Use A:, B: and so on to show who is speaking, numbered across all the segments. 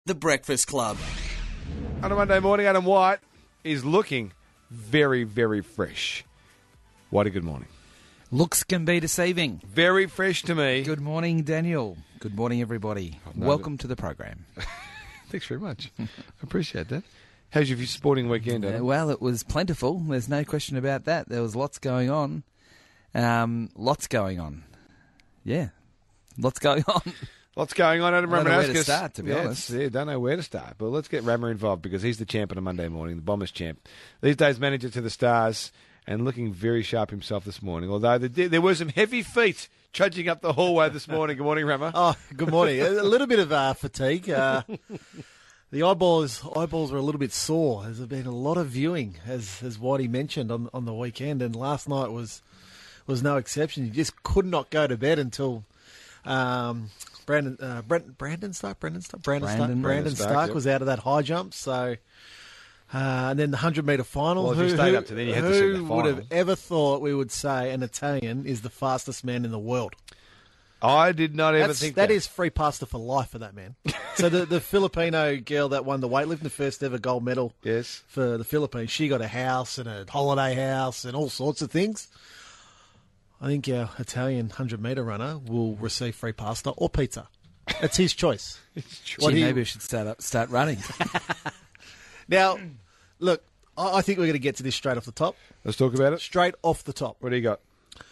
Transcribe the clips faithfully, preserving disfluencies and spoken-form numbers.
A: The Breakfast Club.
B: On a Monday morning, Adam White is looking very, very fresh. Whitey, good morning.
C: Looks can be deceiving.
B: Very fresh to me.
C: Good morning, Daniel. Good morning, everybody. Welcome to the program.
B: Thanks very much. I appreciate that. How's your sporting weekend, Adam?
C: Uh, well, it was plentiful. There's no question about that. There was lots going on. Um, lots going on. Yeah, lots going on.
B: Lots going on, Adam
C: I don't know where to
B: Ramanowskis.
C: start, to be
B: yeah,
C: honest.
B: Yeah, don't know where to start. But let's get Rammer involved because he's the champ on a Monday morning, the Bombers champ. These days, manager to the Stars and looking very sharp himself this morning. Although there, there were some heavy feet trudging up the hallway this morning. Good morning, Rammer.
D: Oh, good morning. A little bit of uh, fatigue. Uh, the eyeballs eyeballs were a little bit sore. There's been a lot of viewing, as as Whitey mentioned, on on the weekend, and last night was was no exception. You just could not go to bed until um, Brandon uh, Brent, Brandon Stark, Brandon Stark, Brandon,
C: Brandon,
D: Stark, Brandon
B: Brandon Stark,
D: Stark
B: yep.
D: was out of that high jump. So. Uh, and then the hundred metre final.
B: Well, if
D: who,
B: you stayed
D: who,
B: up to then, you had to see the
D: who
B: final.
D: would have ever thought we would say an Italian is the fastest man in the world?
B: I did not ever
D: That's,
B: think
D: that
B: that.
D: is free pasta for life for that man. So the, the Filipino girl that won the weightlifting, the first ever gold medal
B: Yes.
D: for the Philippines, she got a house and a holiday house and all sorts of things. I think our Italian hundred metre runner will receive free pasta or pizza. It's his choice.
C: Gee,
D: What he-
C: maybe we should start up, start running.
D: Now, look, I, I think we're going to get to this straight off the top.
B: Let's talk about it.
D: Straight off the top.
B: What do you got?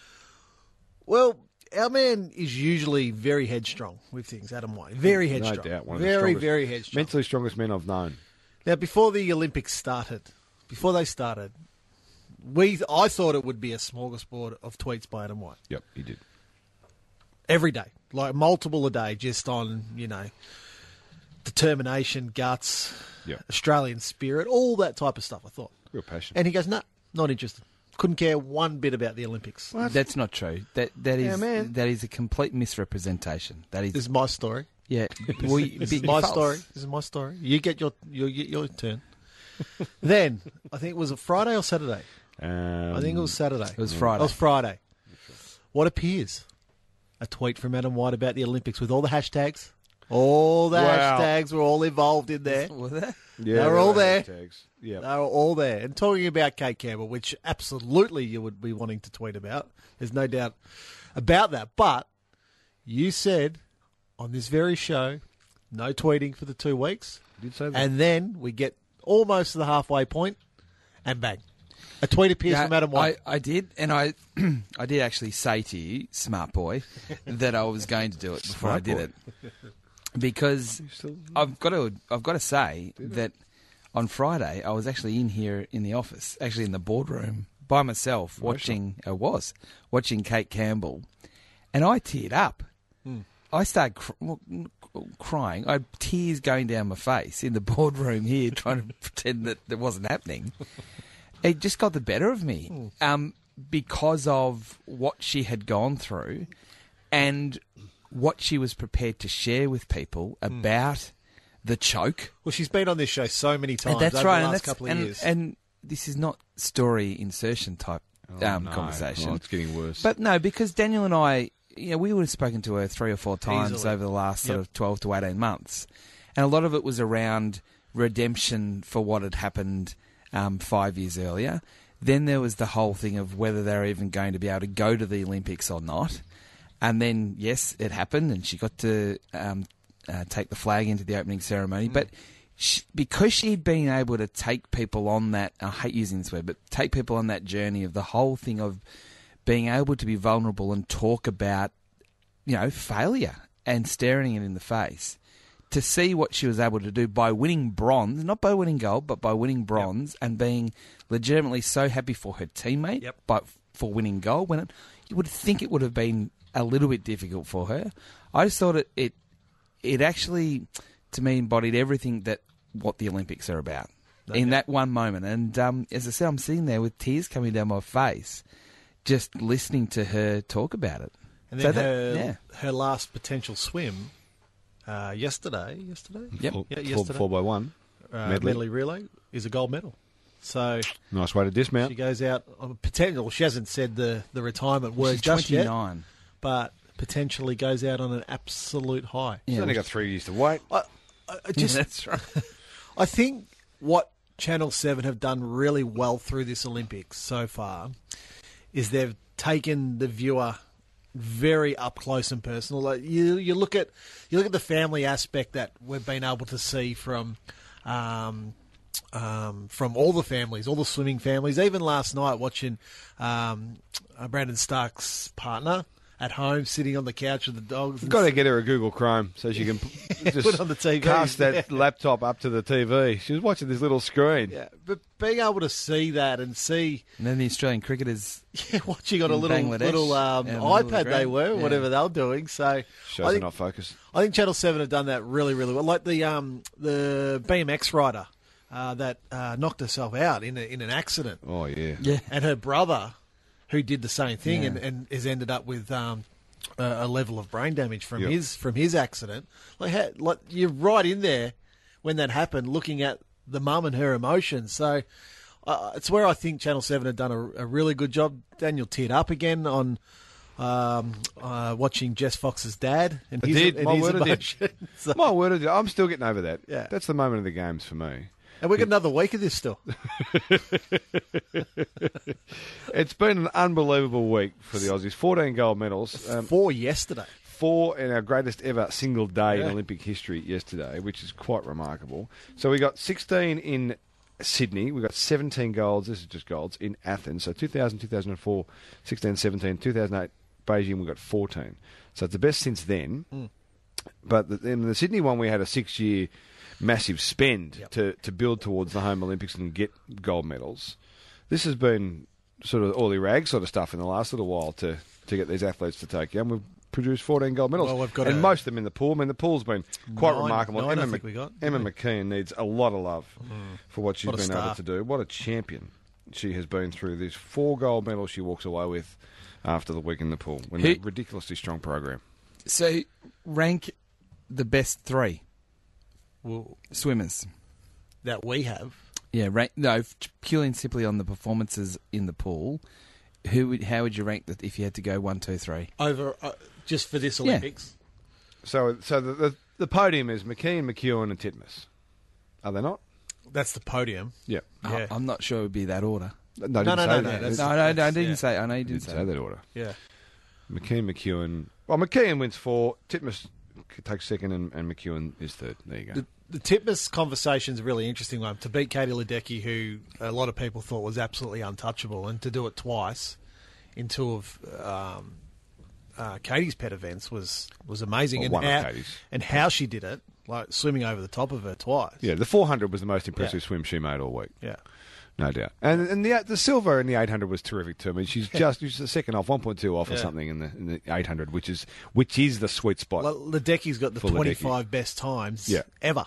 D: Well, our man is usually very headstrong with things, Adam White. Very headstrong.
B: No doubt. One of the
D: very,
B: strongest,
D: very headstrong.
B: mentally strongest men I've known.
D: Now, before the Olympics started, before they started, we I thought it would be a smorgasbord of tweets by Adam White.
B: Yep, he did.
D: Every day. Like multiple a day, just on, you know, determination, guts,
B: Yep.
D: Australian spirit, all that type of stuff, I thought.
B: Real passion.
D: And he goes, no, not interested. Couldn't care one bit about the Olympics.
C: That's not true. That that
D: Yeah,
C: is
D: man.
C: that is a complete misrepresentation. That is,
D: This is my story.
C: yeah. We,
D: This is my story. This is my story. You get your your, your turn. Then, I think, was it Friday or Saturday?
B: Um,
D: I think it was Saturday.
C: It was Friday.
D: It was Friday. What appears? A tweet from Adam White about the Olympics with all the hashtags. All the
B: Wow.
D: hashtags were all involved in there.
C: Was that?
B: Yeah,
D: They were all there.
B: hashtags. Yeah.
D: They were all there. And talking about Kate Campbell, which absolutely you would be wanting to tweet about. There's no doubt about that. But you said on this very show, no tweeting for the two weeks.
B: You did say that.
D: And then we get almost to the halfway point, and bang. A tweet appears
C: Yeah,
D: from Adam White.
C: I, I did, and I I did actually say to you, smart boy, that I was going to do it before
B: Smart
C: I did
B: boy.
C: it. Because I've got to I've got to say that on Friday I was actually in here in the office, actually in the boardroom by myself, watching I was watching Kate Campbell, and I teared up. I started cr- well, crying. I had tears going down my face in the boardroom here, trying to pretend that it wasn't happening. It just got the better of me um, because of what she had gone through and what she was prepared to share with people about the choke.
D: Well, she's been on this show so many times
C: And that's
D: over
C: right.
D: the
C: and,
D: last
C: that's,
D: couple of
C: and,
D: years.
C: and this is not story insertion type um,
B: no.
C: conversation.
B: Oh, it's getting worse.
C: But no, because Daniel and I, you know, we would have spoken to her three or four times
D: Easily.
C: over the last sort
D: Yep.
C: of twelve to eighteen months. And a lot of it was around redemption for what had happened um, five years earlier. Then there was the whole thing of whether they're even going to be able to go to the Olympics or not. And then, yes, it happened, and she got to um, uh, take the flag into the opening ceremony. But she, because she'd been able to take people on that, I hate using this word, but take people on that journey of the whole thing of being able to be vulnerable and talk about, you know, failure and staring it in the face, to see what she was able to do by winning bronze, not by winning gold, but by winning bronze, and being legitimately so happy for her teammate,
D: Yep.
C: but for winning gold, when it, you would think it would have been a little bit difficult for her. I just thought it, it, it actually, to me, embodied everything that what the Olympics are about in that one moment. And um, as I said, I'm sitting there with tears coming down my face, just listening to her talk about it.
D: And
C: So
D: then
C: that-
D: her,
C: yeah.
D: her last potential swim uh, yesterday, yesterday,
C: Yep.
B: Four,
D: Yeah,
B: four,
D: yesterday.
B: four by one.
D: uh,
B: Medley.
D: medley relay is a gold medal. So
B: Nice way to dismount.
D: she goes out on potential. She hasn't said the, the retirement word
C: She's
D: just yet,
C: twenty-nine.
D: but potentially goes out on an absolute high.
B: She's
C: Yeah,
B: only
C: which-
B: got three years to wait.
D: I, I just,
C: That's right.
D: I think what Channel seven have done really well through this Olympics so far is they've taken the viewer very up close and personal. Like you, you look at you look at the family aspect that we've been able to see from um, um, from all the families, all the swimming families. Even last night, watching um, uh, Brandon Stark's partner at home, sitting on the couch with the dogs.
B: You've got to get her a Google Chrome so she can p- just
D: Put on the T V.
B: cast that
D: Yeah.
B: laptop up to the T V. She was watching this little screen.
D: Yeah, but being able to see that and see,
C: And then the Australian cricketers.
D: yeah, watching on a
C: In
D: little
C: Bangladesh,
D: little um,
C: yeah, in the middle of the
D: iPad they
C: ground.
D: were,
C: Yeah.
D: whatever they were doing. So
B: Shows
D: I
B: are
D: think,
B: not focused.
D: I think Channel Seven have done that really, really well. Like the um, the B M X rider uh, that uh, knocked herself out in a, in an accident,
B: Oh, yeah.
C: Yeah.
D: and her brother, who did the same thing
C: Yeah.
D: and, and has ended up with um, a, a level of brain damage from
B: Yep.
D: his from his accident. Like, how, like you're right in there when that happened, looking at the mum and her emotions. So uh, it's where I think Channel Seven have done a, a really good job. Daniel teared up again on um, uh, watching Jess Fox's dad and
B: I
D: his,
B: did.
D: and
B: My
D: his
B: word, I did.
D: emotions. So-
B: My word, of- I'm still getting over that.
D: Yeah.
B: That's the moment of the games for me.
D: and we got another week of this still.
B: It's been an unbelievable week for the Aussies. fourteen gold medals. Um,
D: Four yesterday.
B: four in our greatest ever single day
D: Yeah.
B: in Olympic history yesterday, which is quite remarkable. So we got sixteen in Sydney. We got seventeen golds. This is just golds in Athens. So two thousand, two thousand four, sixteen, seventeen, two thousand eight, Beijing, we got fourteen. So it's the best since then.
D: Mm.
B: But the, in the Sydney one, we had a six-year massive spend
D: Yep.
B: to, to build towards the home Olympics and get gold medals. This has been sort of oily rag sort of stuff in the last little while to, to get these athletes to Tokyo. And we've produced fourteen gold medals.
D: Well, we've got
B: and
D: a-
B: most of them in the pool. I mean, the pool's been quite
D: Nine-
B: remarkable.
D: nine, I
B: Emma,
D: think
B: Mc-
D: we got.
B: Emma
D: Yeah.
B: McKeon needs a lot of love for what she's
D: What a
B: been able
D: star.
B: to do. What a champion she has been through. There's four gold medals she walks away with after the week in the pool. In
C: Who-
B: a ridiculously strong program.
C: So rank the best three
D: Well,
C: swimmers.
D: that we have.
C: Yeah, rank, no, f- purely and simply on the performances in the pool. Who would, how would you rank that if you had to go one, two, three?
D: Over uh, just for this
C: Yeah.
D: Olympics.
B: So so the, the, the podium is McKeon, McEwen and Titmus. Are they not?
D: That's the podium.
B: Yeah.
D: Yeah.
C: I, I'm not sure it would be that order.
B: No,
D: No,
B: didn't
D: no,
B: say
D: no,
B: that.
D: no, that's-
C: No, no, no, I didn't
D: yeah.
C: say. I know you
B: didn't
C: didn't
B: say that order.
D: Yeah.
B: McKeon, McEwen. Well, McKeon wins four. Titmus takes second, and, and McEwen is third. There you go.
D: The, the Titmus conversation is a really interesting one. To beat Katie Ledecky, who a lot of people thought was absolutely untouchable, and to do it twice in two of um, uh, Katie's pet events was, was amazing.
B: Well,
D: and,
B: one of
D: how,
B: Katie's.
D: and how she did it, like swimming over the top of her twice.
B: Yeah, the four hundred was the most impressive
D: Yeah.
B: swim she made all week.
D: Yeah.
B: No doubt. And and the the silver in the eight hundred was terrific too. I mean, she's just she's a second off, one point two off or
D: Yeah.
B: something in the in the eight hundred, which is which is the sweet spot.
D: Well, Ledecky's got the
B: For Ledecky.
D: twenty-five best times
B: Yeah.
D: ever.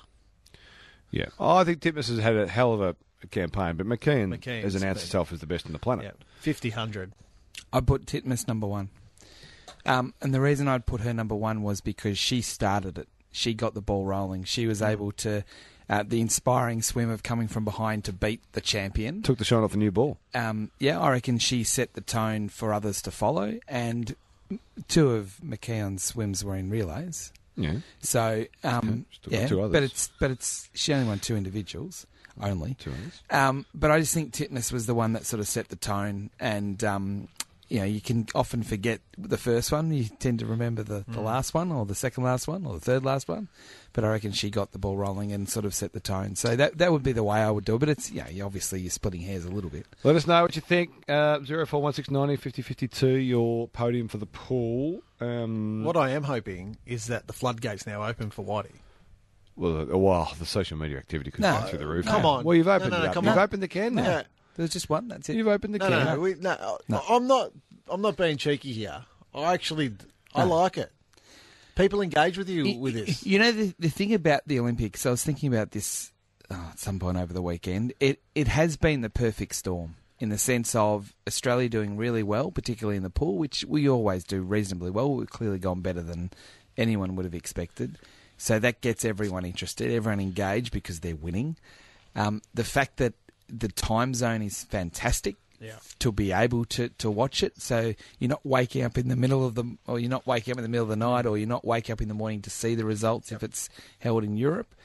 B: Yeah. Oh, I think Titmus has had a hell of a, a campaign, but McKeon
D: McKean's
B: has announced
D: been-
B: herself as the best on the planet.
D: Yeah. fifty, one hundred.
C: I put Titmus number one. Um, and the reason I'd put her number one was because she started it. She got the ball rolling. She was able to, uh, the inspiring swim of coming from behind to beat the champion.
B: Took the shine off the new ball.
C: Um, yeah, I reckon she set the tone for others to follow. And two of McKeon's swims were in relays.
B: Yeah.
C: So, um,
B: Still got
C: yeah,
B: two others.
C: but it's but it's she only won two individuals only.
B: Two others.
C: Um, but I just think Titmus was the one that sort of set the tone, and um, you know, you can often forget the first one. You tend to remember the, the last one, or the second last one, or the third last one. But I reckon she got the ball rolling and sort of set the tone. So that that would be the way I would do it. But it's yeah, you obviously you're splitting hairs a little bit.
B: Let us know what you think. Uh, zero four one six ninety fifty fifty two. Your podium for the pool. Um,
D: What I am hoping is that the floodgates now open for Whitey.
B: Well, uh, wow, the social media activity could
C: No,
B: go through the roof.
D: come on.
B: Well, you've
D: No,
B: opened
D: no,
B: it
D: no,
B: up.
D: come
B: You've
D: on.
B: opened the can now.
D: Yeah.
C: There's just one. That's it.
B: You've opened the
D: No,
B: can.
D: no, no, we, no,
C: No.
D: I'm not. I'm not being cheeky here. I actually, I
C: No.
D: like it. People engage with you
C: Y-
D: with this.
C: You know, the, the thing about the Olympics, I was thinking about this oh, at some point over the weekend. It it has been the perfect storm in the sense of Australia doing really well, particularly in the pool, which we always do reasonably well. We've clearly gone better than anyone would have expected. So that gets everyone interested, everyone engaged because they're winning. Um, the fact that the time zone is fantastic.
D: Yeah.
C: To be able to, to watch it. So you're not waking up in the middle of the, or you're not waking up in the middle of the night, or you're not waking up in the morning to see the results if it's held in Europe.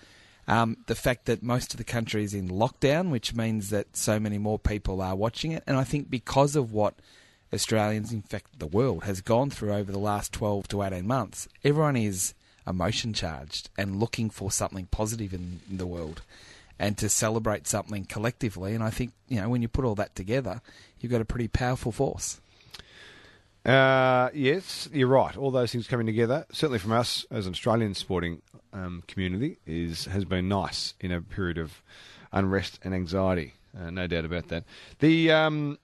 C: Um, the fact that most of the country is in lockdown, which means that so many more people are watching it. And I think because of what Australians, in fact the world, has gone through over the last twelve to eighteen months, everyone is emotion charged and looking for something positive in, in the world and to celebrate something collectively. And I think, you know, when you put all that together, you've got a pretty powerful force.
B: Uh, yes, you're right. All those things coming together, certainly from us as an Australian sporting um, community, is has been nice in a period of unrest and anxiety. Uh, no doubt about that. The um,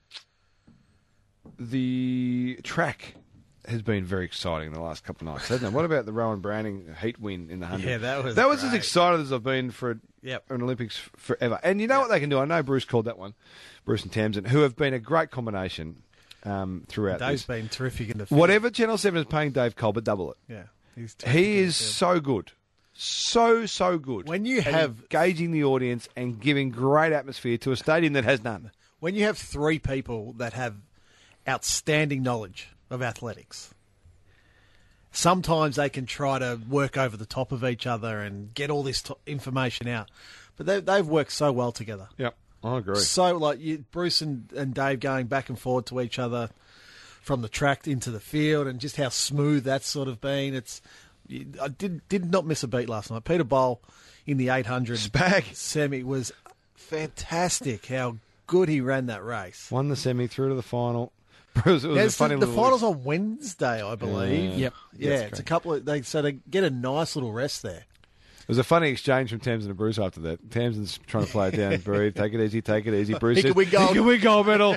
B: the track has been very exciting the last couple of nights, hasn't it? What about the Rowan Browning heat win in the hundred?
D: Yeah, that was
B: that was
D: great.
B: as excited as I've been for
D: Yep.
B: an Olympics forever. And you know what they can do? I know Bruce called that one, Bruce and Tamsin, who have been a great combination um, throughout
D: Dave's
B: this.
D: been terrific in the field.
B: Whatever Channel seven is paying Dave Colbert, double it.
D: Yeah, he's terrific
B: He
D: in the
B: is
D: field.
B: so good. So, so good.
D: When you
B: at
D: have-
B: engaging the audience and giving great atmosphere to a stadium that has none.
D: When you have three people that have outstanding knowledge of athletics, sometimes they can try to work over the top of each other and get all this t- information out. But they, they've worked so well together.
B: Yep, I agree.
D: So, like you, Bruce and, and Dave going back and forward to each other from the track into the field, and just how smooth that's sort of been. It's I did did not miss a beat last night. Peter Bowl in the eight hundred
B: Spag.
D: semi was fantastic. How good he ran that race.
B: Won the semi, through to the final. Bruce, it was
D: There's
B: a funny
D: the, the
B: little...
D: finals on Wednesday, I believe.
B: Yeah.
C: Yep.
D: Yeah,
B: That's
D: it's a
B: correct.
D: couple of they so they get a nice little rest there.
B: It was a funny exchange from Tamsin and Bruce after that. Tamsin's trying to play it down. Breathe, take it easy, take it easy. Bruce
D: He
B: says,
D: can win gold.
B: He can win gold medal.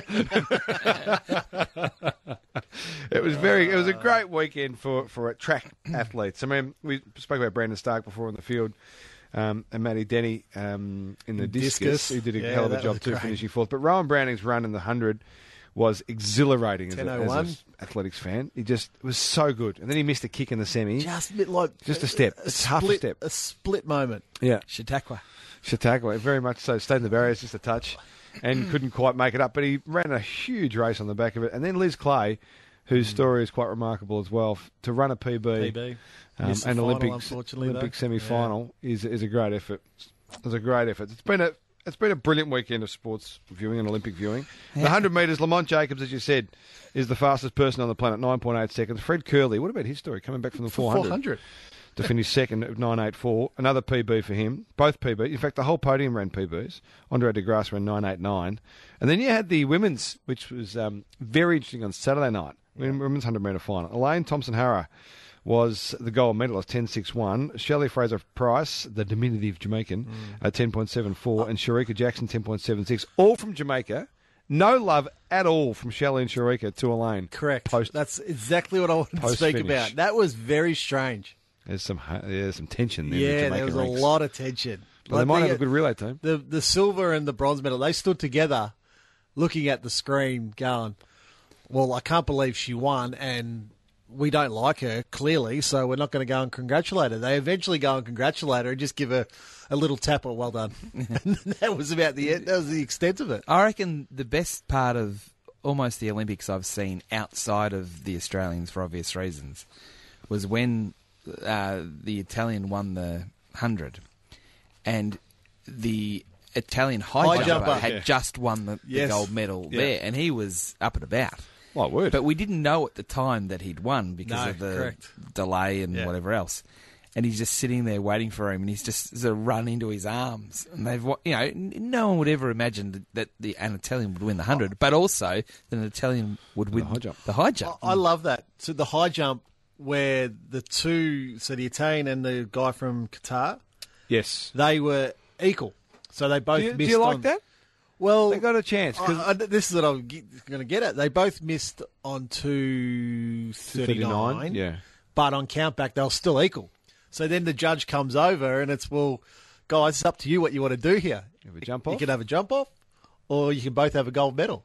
B: It was very. It was a great weekend for, for track athletes. I mean, we spoke about Brandon Stark before in the field, um, and Matty Denny um, in the discus.
D: Discus.
B: He did a
D: Yeah,
B: hell of a
D: that
B: job
D: was
B: too,
D: great.
B: finishing fourth. But Rowan Browning's run in the hundred was exhilarating as, a,
D: ten oh
B: as
D: one.
B: an athletics fan. He just was so good, and then he missed a kick in the semi.
D: Just a bit like
B: Just a step. It's half a
D: split,
B: step.
D: A split moment.
B: Yeah.
C: Chautauqua.
B: Chautauqua, very much so. Stayed in the barriers just a touch and couldn't quite make it up. But he ran a huge race on the back of it. And then Liz Clay, whose story is quite remarkable as well, f- to run a P B,
D: P B.
B: um,
D: Missed the
B: an
D: final,
B: Olympic,
D: unfortunately,
B: Olympic
D: though.
B: semi-final is is a great effort. It's a great effort. It's been a it's been a brilliant weekend of sports viewing and Olympic viewing. The one hundred metres, Lamont Jacobs, as you said, is the fastest person on the planet, nine point eight seconds. Fred Curley, what about his story? Coming back from the four hundred.
D: four hundred.
B: To finish second at nine eighty-four. Another P B for him. Both P B. In fact, the whole podium ran P Bs. Andre de Grasse ran nine eighty-nine. And then you had the women's, which was um, very interesting on Saturday night. Women's one hundred metre final. Elaine Thompson-Harrow was the gold medalist, ten sixty-one. Shelley Fraser-Price, the diminutive Jamaican,
D: Mm.
B: at ten point seven four. And Sharika Jackson, ten point seven six. All from Jamaica. No love at all from Shelley and Sharika to Elaine.
D: Correct.
B: Post-
D: That's exactly what I wanted to
B: post
D: speak
B: finish.
D: about. That was very strange.
B: There's some yeah, there's some tension there. in the
D: Yeah, there
B: Jamaican
D: was
B: ranks.
D: a lot of tension.
B: But they
D: Like
B: might
D: the-
B: have a good relay team.
D: The the silver and the bronze medal, they stood together looking at the screen going, well, I can't believe she won and we don't like her, clearly, so we're not going to go and congratulate her. They eventually go and congratulate her and just give her a little tap or well done. And that was about the end. That was the extent of it.
C: I reckon the best part of almost the Olympics I've seen outside of the Australians for obvious reasons was when uh, the Italian won the hundred and the Italian high,
D: High
C: jumper,
D: jumper.
C: had
B: Yeah.
C: just won the, the
D: Yes.
C: gold medal
B: Yeah.
C: there, and he was up and about.
B: My word.
C: But we didn't know at the time that he'd won because
D: No,
C: of the
D: correct.
C: delay and
D: Yeah.
C: whatever else. And he's just sitting there waiting for him, and he's just sort of run into his arms. And they've, wa- you know, n- no one would ever imagine that, that the an Italian would win the hundred, but also that an Italian would win
B: high jump.
C: The high jump.
D: I I love that. So the high jump where the two, so the Italian and the guy from Qatar,
B: Yes.
D: they were equal. So they both
B: Do you, do
D: missed
B: you like
D: on-
B: that?
D: Well,
B: They got a chance. 'cause
D: I, I, this is what I'm going to get at. They both missed on two thirty-nine,
B: yeah.
D: but on countback they were still equal. So then the judge comes over and it's, well, guys, it's up to you what you want to do here.
B: Have a jump
D: You
B: off?
D: can have a jump off, or you can both have a gold medal.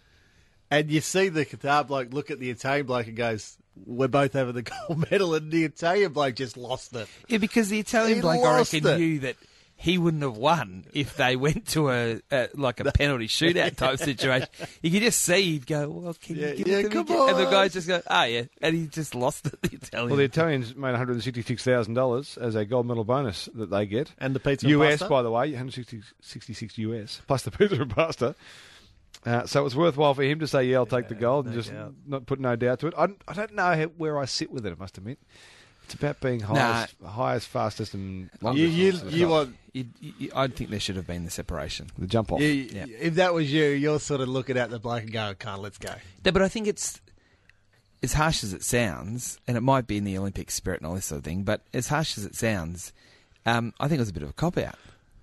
D: And you see the Qatar bloke look at the Italian bloke and goes, we're both having the gold medal, and the Italian bloke just lost it.
C: Yeah, because the Italian
D: He
C: bloke, I
D: lost
C: reckon,
D: it.
C: knew that he wouldn't have won if they went to a, a like a penalty shootout type situation. You could just see he'd go, well, can
D: Yeah,
C: you give
D: yeah,
C: it to
D: come
C: me?
D: on.
C: And the guy just go, oh yeah, and he just lost it. The Italian.
B: Well, the Italians made one hundred sixty-six thousand dollars as a gold medal bonus that they get.
D: And the pizza and
B: U S,
D: pasta?
B: by the way, one hundred sixty-six U S, plus the pizza and pasta. Uh, so it was worthwhile for him to say, yeah, I'll take the gold and
D: no
B: just
D: doubt.
B: not put no doubt to it. I, I don't know how, where I sit with it, I must admit. It's about being highest, highest fastest, and longest.
D: You, you,
B: Sort of
D: you
B: stuff.
D: want,
C: You, you, I think there should have been the separation.
B: the jump off.
D: you,
C: Yeah.
D: if that was you, you're sort of looking at the bloke and going, "Can't, let's go."
C: No, but I think it's as harsh as it sounds, and it might be in the Olympic spirit and all this sort of thing. But as harsh as it sounds, um, I think it was a bit of a cop out.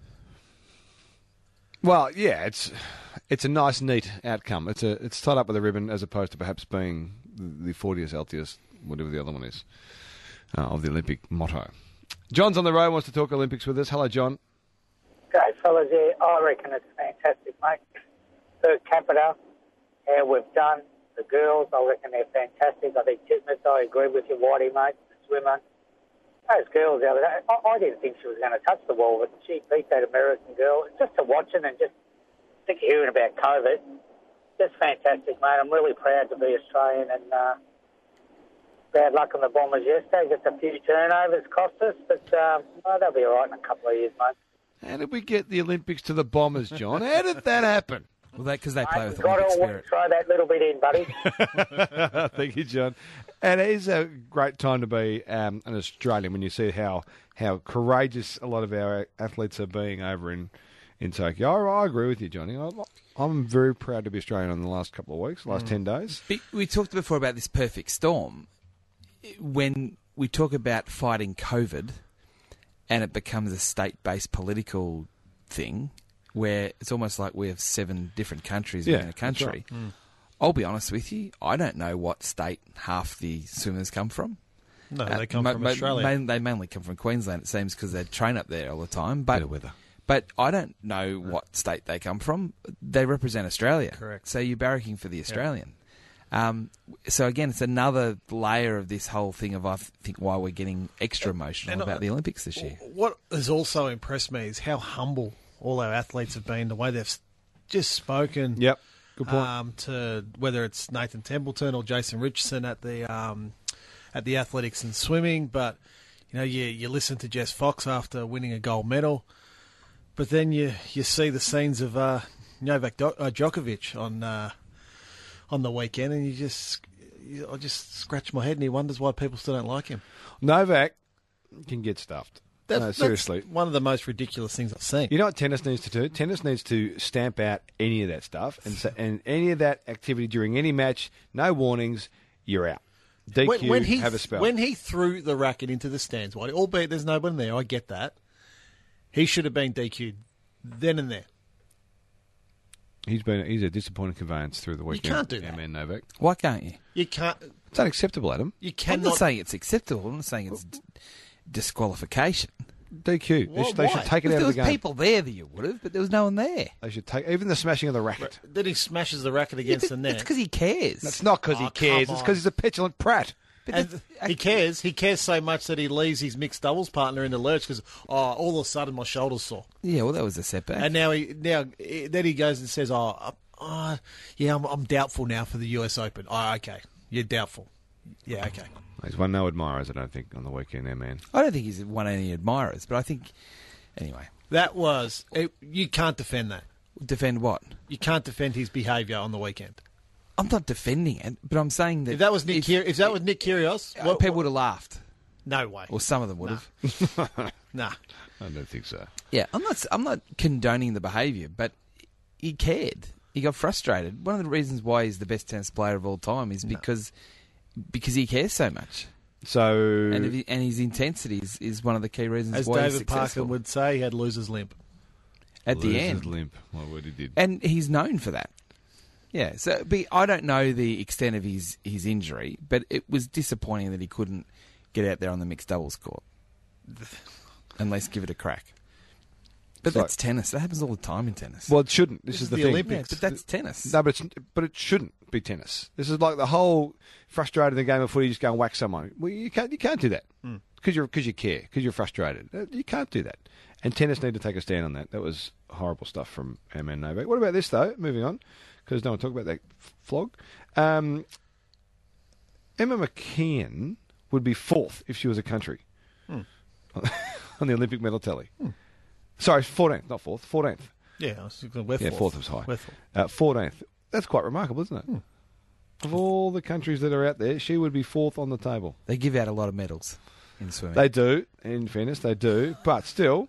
B: Well, yeah, it's it's a nice, neat outcome. It's a it's tied up with a ribbon as opposed to perhaps being the fortieth, healthiest, whatever the other one is, uh, of the Olympic motto. John's on the road, wants to talk Olympics with us. Hello, John.
A: Okay, fellas, yeah, I reckon it's fantastic, mate. Per capita, how we've done, the girls, I reckon they're fantastic. I think Titmus, I agree with you, Whitey, mate, the swimmer. Those girls out there, I, I didn't think she was going to touch the wall, but she beat that American girl. Just to watch it and just think hearing about COVID, just fantastic, mate. I'm really proud to be Australian, and uh, bad luck on the Bombers yesterday. Just a few turnovers cost us, but um, oh, they'll be all right in a couple of years, mate.
B: How did we get the Olympics to the Bombers, John? How did that happen?
C: Well, that because they play
A: Mate,
C: with
A: you've got
C: Olympic
A: to
C: spirit.
A: throw that little bit in, buddy.
B: Thank you, John. And it is a great time to be um, an Australian when you see how how courageous a lot of our athletes are being over in, in Tokyo. I, I agree with you, Johnny. I, I'm very proud to be Australian in the last couple of weeks, last ten days.
C: But we talked before about this perfect storm. When we talk about fighting COVID and it becomes a state-based political thing where it's almost like we have seven different countries
B: Yeah,
C: within a country,
B: that's right.
C: I'll be honest with you, I don't know what state half the swimmers come from.
D: No,
C: Uh,
D: they come
C: ma-
D: from
C: ma-
D: Australia.
C: main- they mainly come from Queensland, it seems, because they train up there all the time. But
B: Better weather.
C: But I don't know what state they come from. They represent Australia.
D: Correct.
C: So you're barracking for the Australian. Um, so again, it's another layer of this whole thing of I think why we're getting extra emotional
D: And I-
C: about the Olympics this year.
D: What has also impressed me is how humble all our athletes have been, the way they've s- just spoken.
B: Yep, good point.
D: Um, to whether it's Nathan Templeton or Jason Richardson at the um, at the athletics and swimming, but you know you you listen to Jess Fox after winning a gold medal, but then you you see the scenes of uh, Novak Do- uh, Djokovic on uh, on the weekend, and you just you, I just scratch my head, and he wonders why people still don't like him.
B: Novak can get stuffed.
D: That-
B: no,
D: that's
B: seriously.
D: one of the most ridiculous things I've seen.
B: You know what tennis needs to do? Tennis needs to stamp out any of that stuff and so, and any of that activity during any match. No warnings. You're out. D Q.
D: When, when he
B: have a spell.
D: when he threw the racket into the stands, Whitey, albeit there's no one there, I get that. He should have been D Q'd then and there.
B: he's been he's a disappointing conveyance through the weekend.
D: can't do that.
B: Man Novak.
C: Why can't you?
D: You can't.
B: It's unacceptable, Adam.
D: You
C: I'm not
D: cannot.
C: saying it's acceptable. I'm not saying it's d- disqualification.
B: D Q. They,
D: Why-
B: should, they should
D: why?
B: take it
C: If
B: out
C: there
B: of
C: was
B: the game.
C: people there that you would have, but there was no one there.
B: They should take even the smashing of the racket.
D: Then he smashes the racket
C: Yeah,
D: against
C: but
D: the net.
C: it's because he cares.
B: That's not because
D: Oh,
B: he cares.
D: come
B: It's
D: on.
B: because he's a petulant prat.
C: But
D: And
C: that's-
D: he cares. He cares so much that he leaves his mixed doubles partner in the lurch because oh, all of a sudden my shoulder's sore.
C: Yeah, well, that was a setback.
D: And now he now eh, then he goes and says, "Oh, uh, oh yeah, I'm, I'm doubtful now for the U S Open." Oh, okay, you're doubtful. Yeah, okay.
B: He's won no admirers, I don't think, on the weekend there, man.
C: I don't think he's won any admirers, but I think anyway.
D: That was it, you can't defend that.
C: Defend what?
D: You can't defend his behaviour on the weekend.
C: I'm not defending it, but I'm saying that
D: If that was Nick,
C: if,
D: Kyr- if that was Nick Kyrgios,
C: uh,
D: what-
C: people would have laughed,
D: no way.
C: or some of them would have.
D: Nah.
B: I don't think so.
C: Yeah, I'm not. I'm not condoning the behaviour, but he cared. He got frustrated. One of the reasons why he's the best tennis player of all time is because because he cares so much,
B: So
C: and if he, and his intensity is, is one of the key reasons
D: As
C: why he's
D: David
C: successful.
D: Parkin would say, he had loser's limp.
C: At the
B: loses
C: end,
B: limp. My word, he did.
C: and he's known for that. Yeah, so but I don't know the extent of his, his injury, but it was disappointing that he couldn't get out there on the mixed doubles court and let's give it a crack. But
B: So-
C: that's tennis. That happens all the time in tennis.
B: Well, it shouldn't. This,
D: This
B: is
D: is
B: the,
D: the
B: thing.
D: Olympics.
C: yeah, but that's tennis.
B: No, but it's, but it shouldn't be tennis. This is like the whole frustrated in the game of footy. You just go and whack someone. Well, you can't. You can't do that. because you're because you care, because you're frustrated. Uh, You can't do that. And tennis need to take a stand on that. That was horrible stuff from our man Novak. What about this though? Moving on, because no one talked about that f- flog. Um, Emma McKeon would be fourth if she was a country
D: Hmm.
B: on the Olympic medal tally. Hmm. Sorry, fourteenth, not fourth, fourteenth.
D: Yeah, I was thinking we're
B: Yeah,
D: fourth.
B: fourth was high.
D: We're fourth.
B: Uh, fourteenth. That's quite remarkable, isn't it?
D: Hmm.
B: Of all the countries that are out there, she would be fourth on the table.
C: They give out a lot of medals in swimming.
B: They do, in fairness, they do. But still,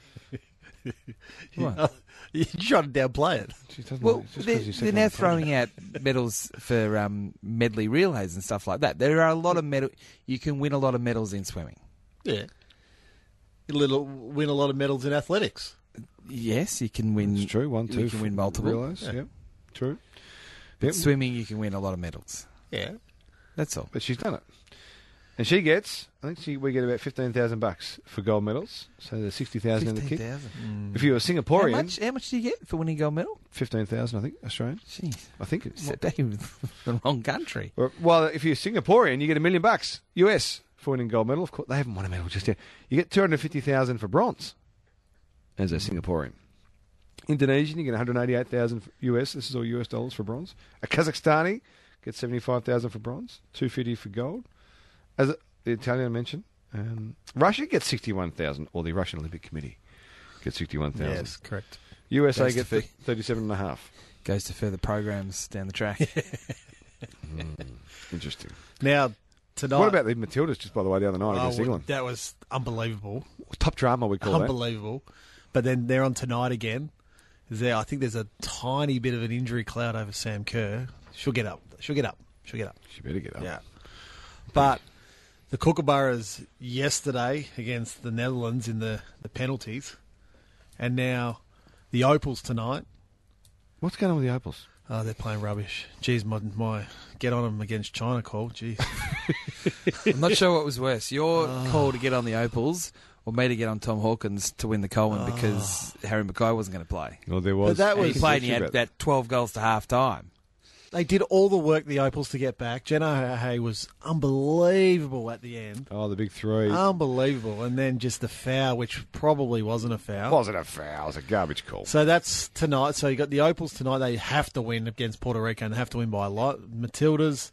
C: What?
D: You're trying to downplay it.
B: she doesn't
C: Well,
B: like- just
C: they're,
B: 'cause you said
C: they're
B: on
C: now
B: the
C: throwing out medals for um, medley relays and stuff like that. There are a lot of medal. You can win a lot of medals in swimming.
D: Yeah. You little win a lot of medals in athletics.
C: Yes, you can win.
B: It's true, one, two.
C: You can win multiple.
B: Relays,
D: Yeah.
B: yep. True.
C: But
B: Yep.
C: swimming, you can win a lot of medals.
D: Yeah.
C: That's all.
B: But she's done it. And she gets, I think she we get about fifteen thousand bucks for gold medals. So there's sixty thousand in the
C: Fifteen
B: kit.
C: thousand.
B: If you're a
C: How
B: Singaporean,
C: much? How much do you get for winning a gold medal?
B: fifteen thousand, I think, Australian.
C: Jeez,
B: I think it's.
C: what day was the wrong country?
B: Or- Well, if you're Singaporean, you get a million bucks U S for winning gold medal. Of course, they haven't won a medal just yet. You get two hundred fifty thousand for bronze as a Singaporean. Indonesian, you get one hundred eighty-eight thousand U S. This is all U S dollars for bronze. A Kazakhstani gets seventy-five thousand for bronze, two hundred fifty for gold. As a, the Italian I mentioned, um, Russia gets sixty-one thousand, or the Russian Olympic Committee gets sixty-one thousand.
D: Yes, correct.
B: U S A
C: Goes to
B: gets
C: fee.
B: thirty-seven and a half.
C: Goes to further programs down the track.
B: Interesting.
D: Now, tonight.
B: What about the Matildas, just by the way, the other night
D: Oh,
B: against
D: well,
B: England?
D: that was unbelievable.
B: Top drama, we call that.
D: Unbelievable. But then they're on tonight again. Is there? I think there's a tiny bit of an injury cloud over Sam Kerr. She'll get up. She'll get up. She'll get up.
B: She better get up.
D: Yeah. But the Kookaburras yesterday against the Netherlands in the, the penalties, and now the Opals tonight.
B: What's going on with the Opals?
D: Oh, they're playing rubbish. Geez, my, my get on them against China call. Jeez.
C: I'm not sure what was worse, your call to get on the Opals or me to get on Tom Hawkins to win the Coleman because Harry Mackay wasn't going to play.
B: Well, there was.
D: But that
C: And
D: was-
C: he played and he
B: About
C: had
B: that.
C: that twelve goals to half time.
D: They did all the work, the Opals, to get back. Jenna Hay was unbelievable at the end.
B: Oh, the big three.
D: Unbelievable. And then just the foul, which probably wasn't a foul.
B: Wasn't a foul. It was a garbage call.
D: So that's tonight. So you got the Opals tonight. They have to win against Puerto Rico and they have to win by a lot. Matildas,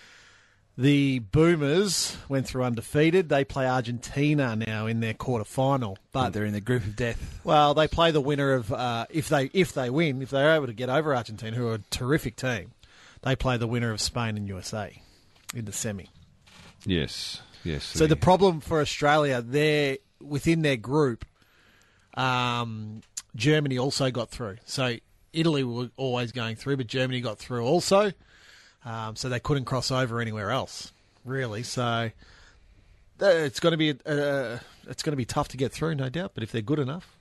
D: the Boomers went through undefeated. They play Argentina now in their quarter final.
C: But
D: But
C: they're in the group of death.
D: well, they play the winner of uh, if they if they win, if they're able to get over Argentina, who are a terrific team. They play the winner of Spain and U S A in the semi.
B: Yes. Yes.
D: So the problem for Australia, they're within their group. Um, Germany also got through. So Italy were always going through, but Germany got through also. Um, so they couldn't cross over anywhere else, really. So uh, it's going to be uh, it's going to be tough to get through, no doubt. But if they're good enough,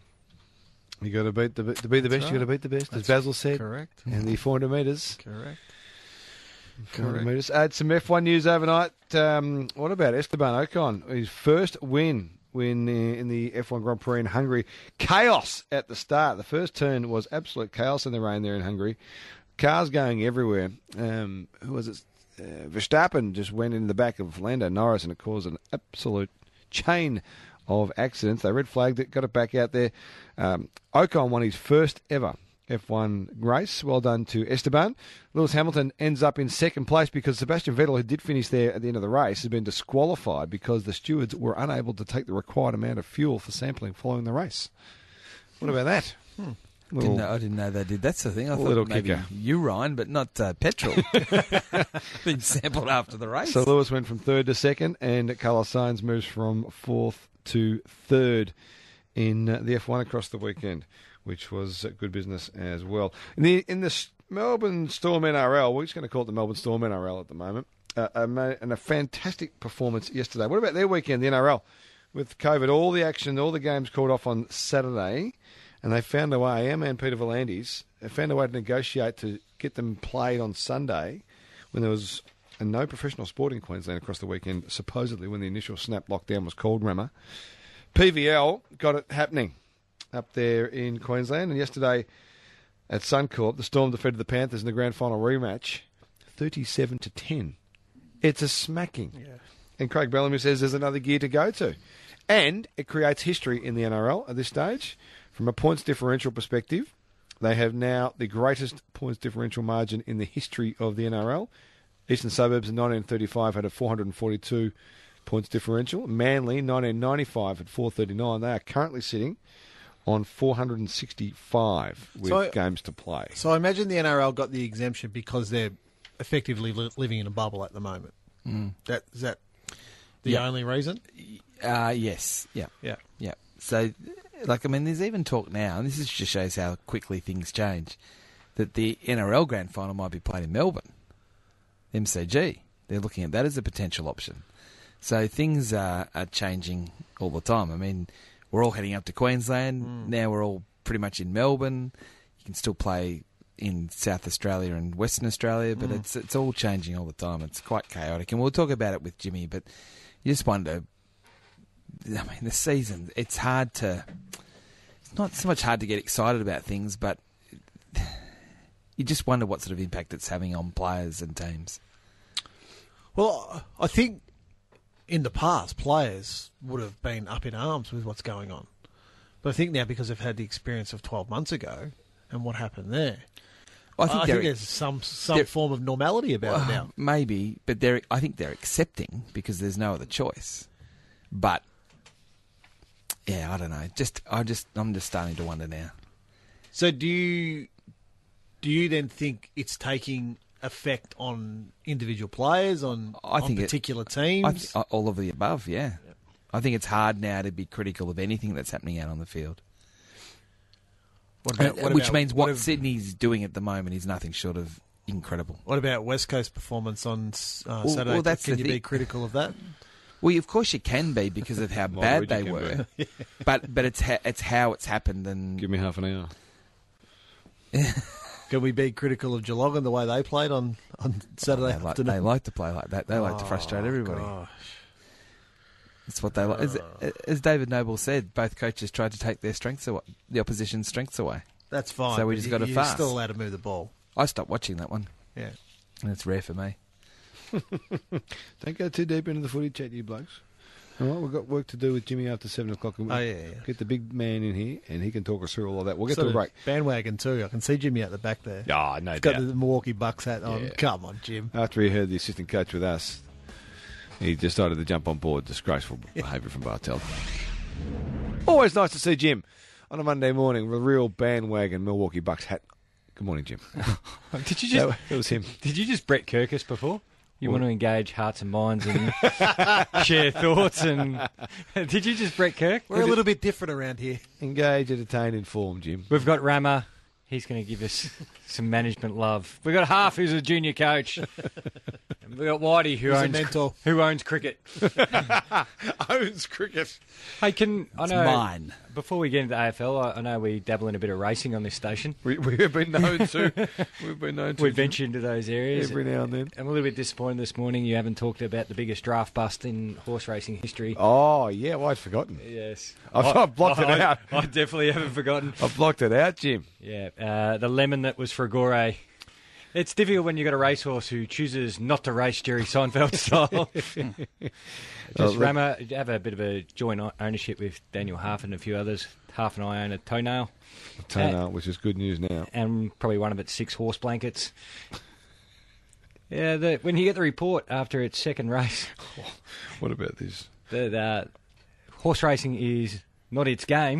B: you got to beat the to be the best.
D: That's
B: You got to
D: right.
B: beat the best, as
D: That's
B: Basil said.
D: correct.
B: And the four hundred metres.
D: Correct.
B: four hundred
D: Correct.
B: metres. I had some F one news overnight. Um, what about Esteban Ocon? His first win. Win in the F one Grand Prix in Hungary. Chaos at the start. The first turn was absolute chaos in the rain there in Hungary. Cars going everywhere. Um, who was it? Uh, Verstappen just went in the back of Lando Norris and it caused an absolute chain of accidents. They red flagged it, got it back out there. Um, Ocon won his first ever F one race. Well done to Esteban. Lewis Hamilton ends up in second place because Sebastian Vettel, who did finish there at the end of the race, has been disqualified because the stewards were unable to take the required amount of fuel for sampling following the race. What about that? Hmm. Little-
C: Didn't know, I didn't know they did that sort of thing. I thought
B: little
C: maybe
B: kicker.
C: urine, but not uh, petrol. Being sampled after the race.
B: So Lewis went from third to second, and Carlos Sainz moves from fourth to third in uh, the F one across the weekend, which was uh, good business as well. In the in the S- Melbourne Storm N R L, we're just going to call it the Melbourne Storm N R L at the moment, uh, a ma- and a fantastic performance yesterday. What about their weekend, the N R L? With COVID, all the action, all the games called off on Saturday, and they found a way, our man Peter Volandis, found a way to negotiate to get them played on Sunday when there was a no professional sport in Queensland across the weekend, supposedly when the initial snap lockdown was called, Rammer. P V L got it happening up there in Queensland, and yesterday at Suncorp, the Storm defeated the Panthers in the grand final rematch, thirty-seven to ten. It's a smacking.
D: Yeah.
B: And Craig Bellamy says there's another gear to go to. And it creates history in the N R L at this stage. From a points differential perspective, they have now the greatest points differential margin in the history of the N R L. Eastern Suburbs in nineteen thirty-five had a four hundred forty-two points differential. Manly, nineteen ninety-five at four thirty-nine. They are currently sitting on four hundred sixty-five with
D: So I-
B: games to play.
D: So I imagine the N R L got the exemption because they're effectively li- living in a bubble at the moment.
C: Mm.
D: That is that the
C: Yeah.
D: only reason?
C: Uh, yes. Yeah.
D: Yeah.
C: Yeah. So, like, I mean, there's even talk now, and this is just shows how quickly things change, that the N R L Grand Final might be played in Melbourne. M C G. They're looking at that as a potential option. So things are, are changing all the time. I mean, we're all heading up to Queensland.
D: Mm.
C: Now we're all pretty much in Melbourne. You can still play in South Australia and Western Australia, but
D: Mm.
C: it's it's all changing all the time. It's quite chaotic. And we'll talk about it with Jimmy, but you just wonder, I mean, the season, it's hard to, it's not so much hard to get excited about things, but you just wonder what sort of impact it's having on players and teams.
D: Well, I think in the past, players would have been up in arms with what's going on. But I think now, because they've had the experience of twelve months ago and what happened there,
C: I
D: I
C: think,
D: think,
C: they're,
D: there's some some
C: they're-
D: form of normality about it
C: well,
D: now.
C: maybe, but they're, I think they're accepting because there's no other choice. But, yeah, I don't know. Just, I just, I'm just starting to wonder now.
D: So do you do you then think it's taking effect on individual players, on,
C: I
D: on
C: think it-
D: particular
C: I
D: teams?
C: th- all of the above, yeah. I think it's hard now to be critical of anything that's happening out on the field.
D: What about-
C: Uh,
D: what
C: Which
D: about-
C: means what
D: if-
C: Sydney's doing at the moment is nothing short of incredible.
D: What about West Coast performance on uh,
C: Well,
D: Saturday?
C: well, that's
D: Can
C: the
D: you
C: thing.
D: be critical of that?
C: Well, of course you can be because of how
B: My
C: bad
B: word,
C: they
B: you can
C: were, but but it's ha- it's how it's happened, and
B: Give me half an hour.
D: Can we be critical of Geelong and the way they played on, on Saturday
C: they like,
D: afternoon?
C: they like to play like that. They like to frustrate
D: Oh,
C: everybody.
D: gosh.
C: It's what they like. As, as David Noble said, both coaches tried to take their strengths away, the opposition's strengths away.
D: That's fine.
C: So we
D: but
C: just
D: you-
C: gotta
D: you're
C: fast.
D: still allowed to move the ball.
C: I stopped watching that one,
D: Yeah.
C: and it's rare for me.
B: Don't go too deep into the footy chat, you blokes. All right, we've got work to do with Jimmy after seven o'clock. And we'll
D: Oh, yeah, yeah.
B: Get the big man in here, and he can talk us through all of that. We'll get
D: Sort
B: to a
D: of
B: break.
D: bandwagon too. I can see Jimmy out the back there.
B: Ah, no
D: He's
B: doubt.
D: got the Milwaukee Bucks hat on.
B: Yeah.
D: Come on, Jim.
B: After he heard the assistant coach with us, he decided to jump on board. Disgraceful behaviour from Bartel. Always nice to see Jim on a Monday morning with a real bandwagon Milwaukee Bucks hat. Good morning, Jim.
E: Did you just
B: That, that was him.
E: did you just Brett Kirkus before? You
B: What?
E: want to engage hearts and minds and share thoughts and did you just Brett Kirk?
D: We're a little bit different around here.
B: Engage, entertain, inform, Jim.
E: We've got Rama. He's going to give us some management love. We've got Half, who's a junior coach. And we've got Whitey, who
D: He's a
E: owns
D: mentor.
E: who owns cricket.
B: Owns cricket.
E: Hey, can I
C: It's
E: know
C: mine.
E: before we get into A F L? I, I know we dabble in a bit of racing on this station.
B: We, we have been known to. We've been known to.
E: We venture into those areas.
B: every now and then.
E: I'm a little bit disappointed this morning. You haven't talked about the biggest draft bust in horse racing history.
B: Oh, yeah, well, I'd forgotten.
E: Yes,
B: I've-
E: I-
B: I've blocked it
E: I-
B: out.
E: I definitely haven't forgotten.
B: I've blocked it out, Jim.
E: Yeah, uh, the lemon that was for Gore. It's difficult when you've got a racehorse who chooses not to race Jerry Seinfeld style.
B: Oh,
E: Just
B: look-
E: Rama, have a bit of a joint o- ownership with Daniel Half and a few others. Half and I own a toenail
B: Toenail, which is good news now.
E: and probably one of its six horse blankets. Yeah, the, when you get the report after its second race,
B: What about this?
E: that uh, horse racing is not its game.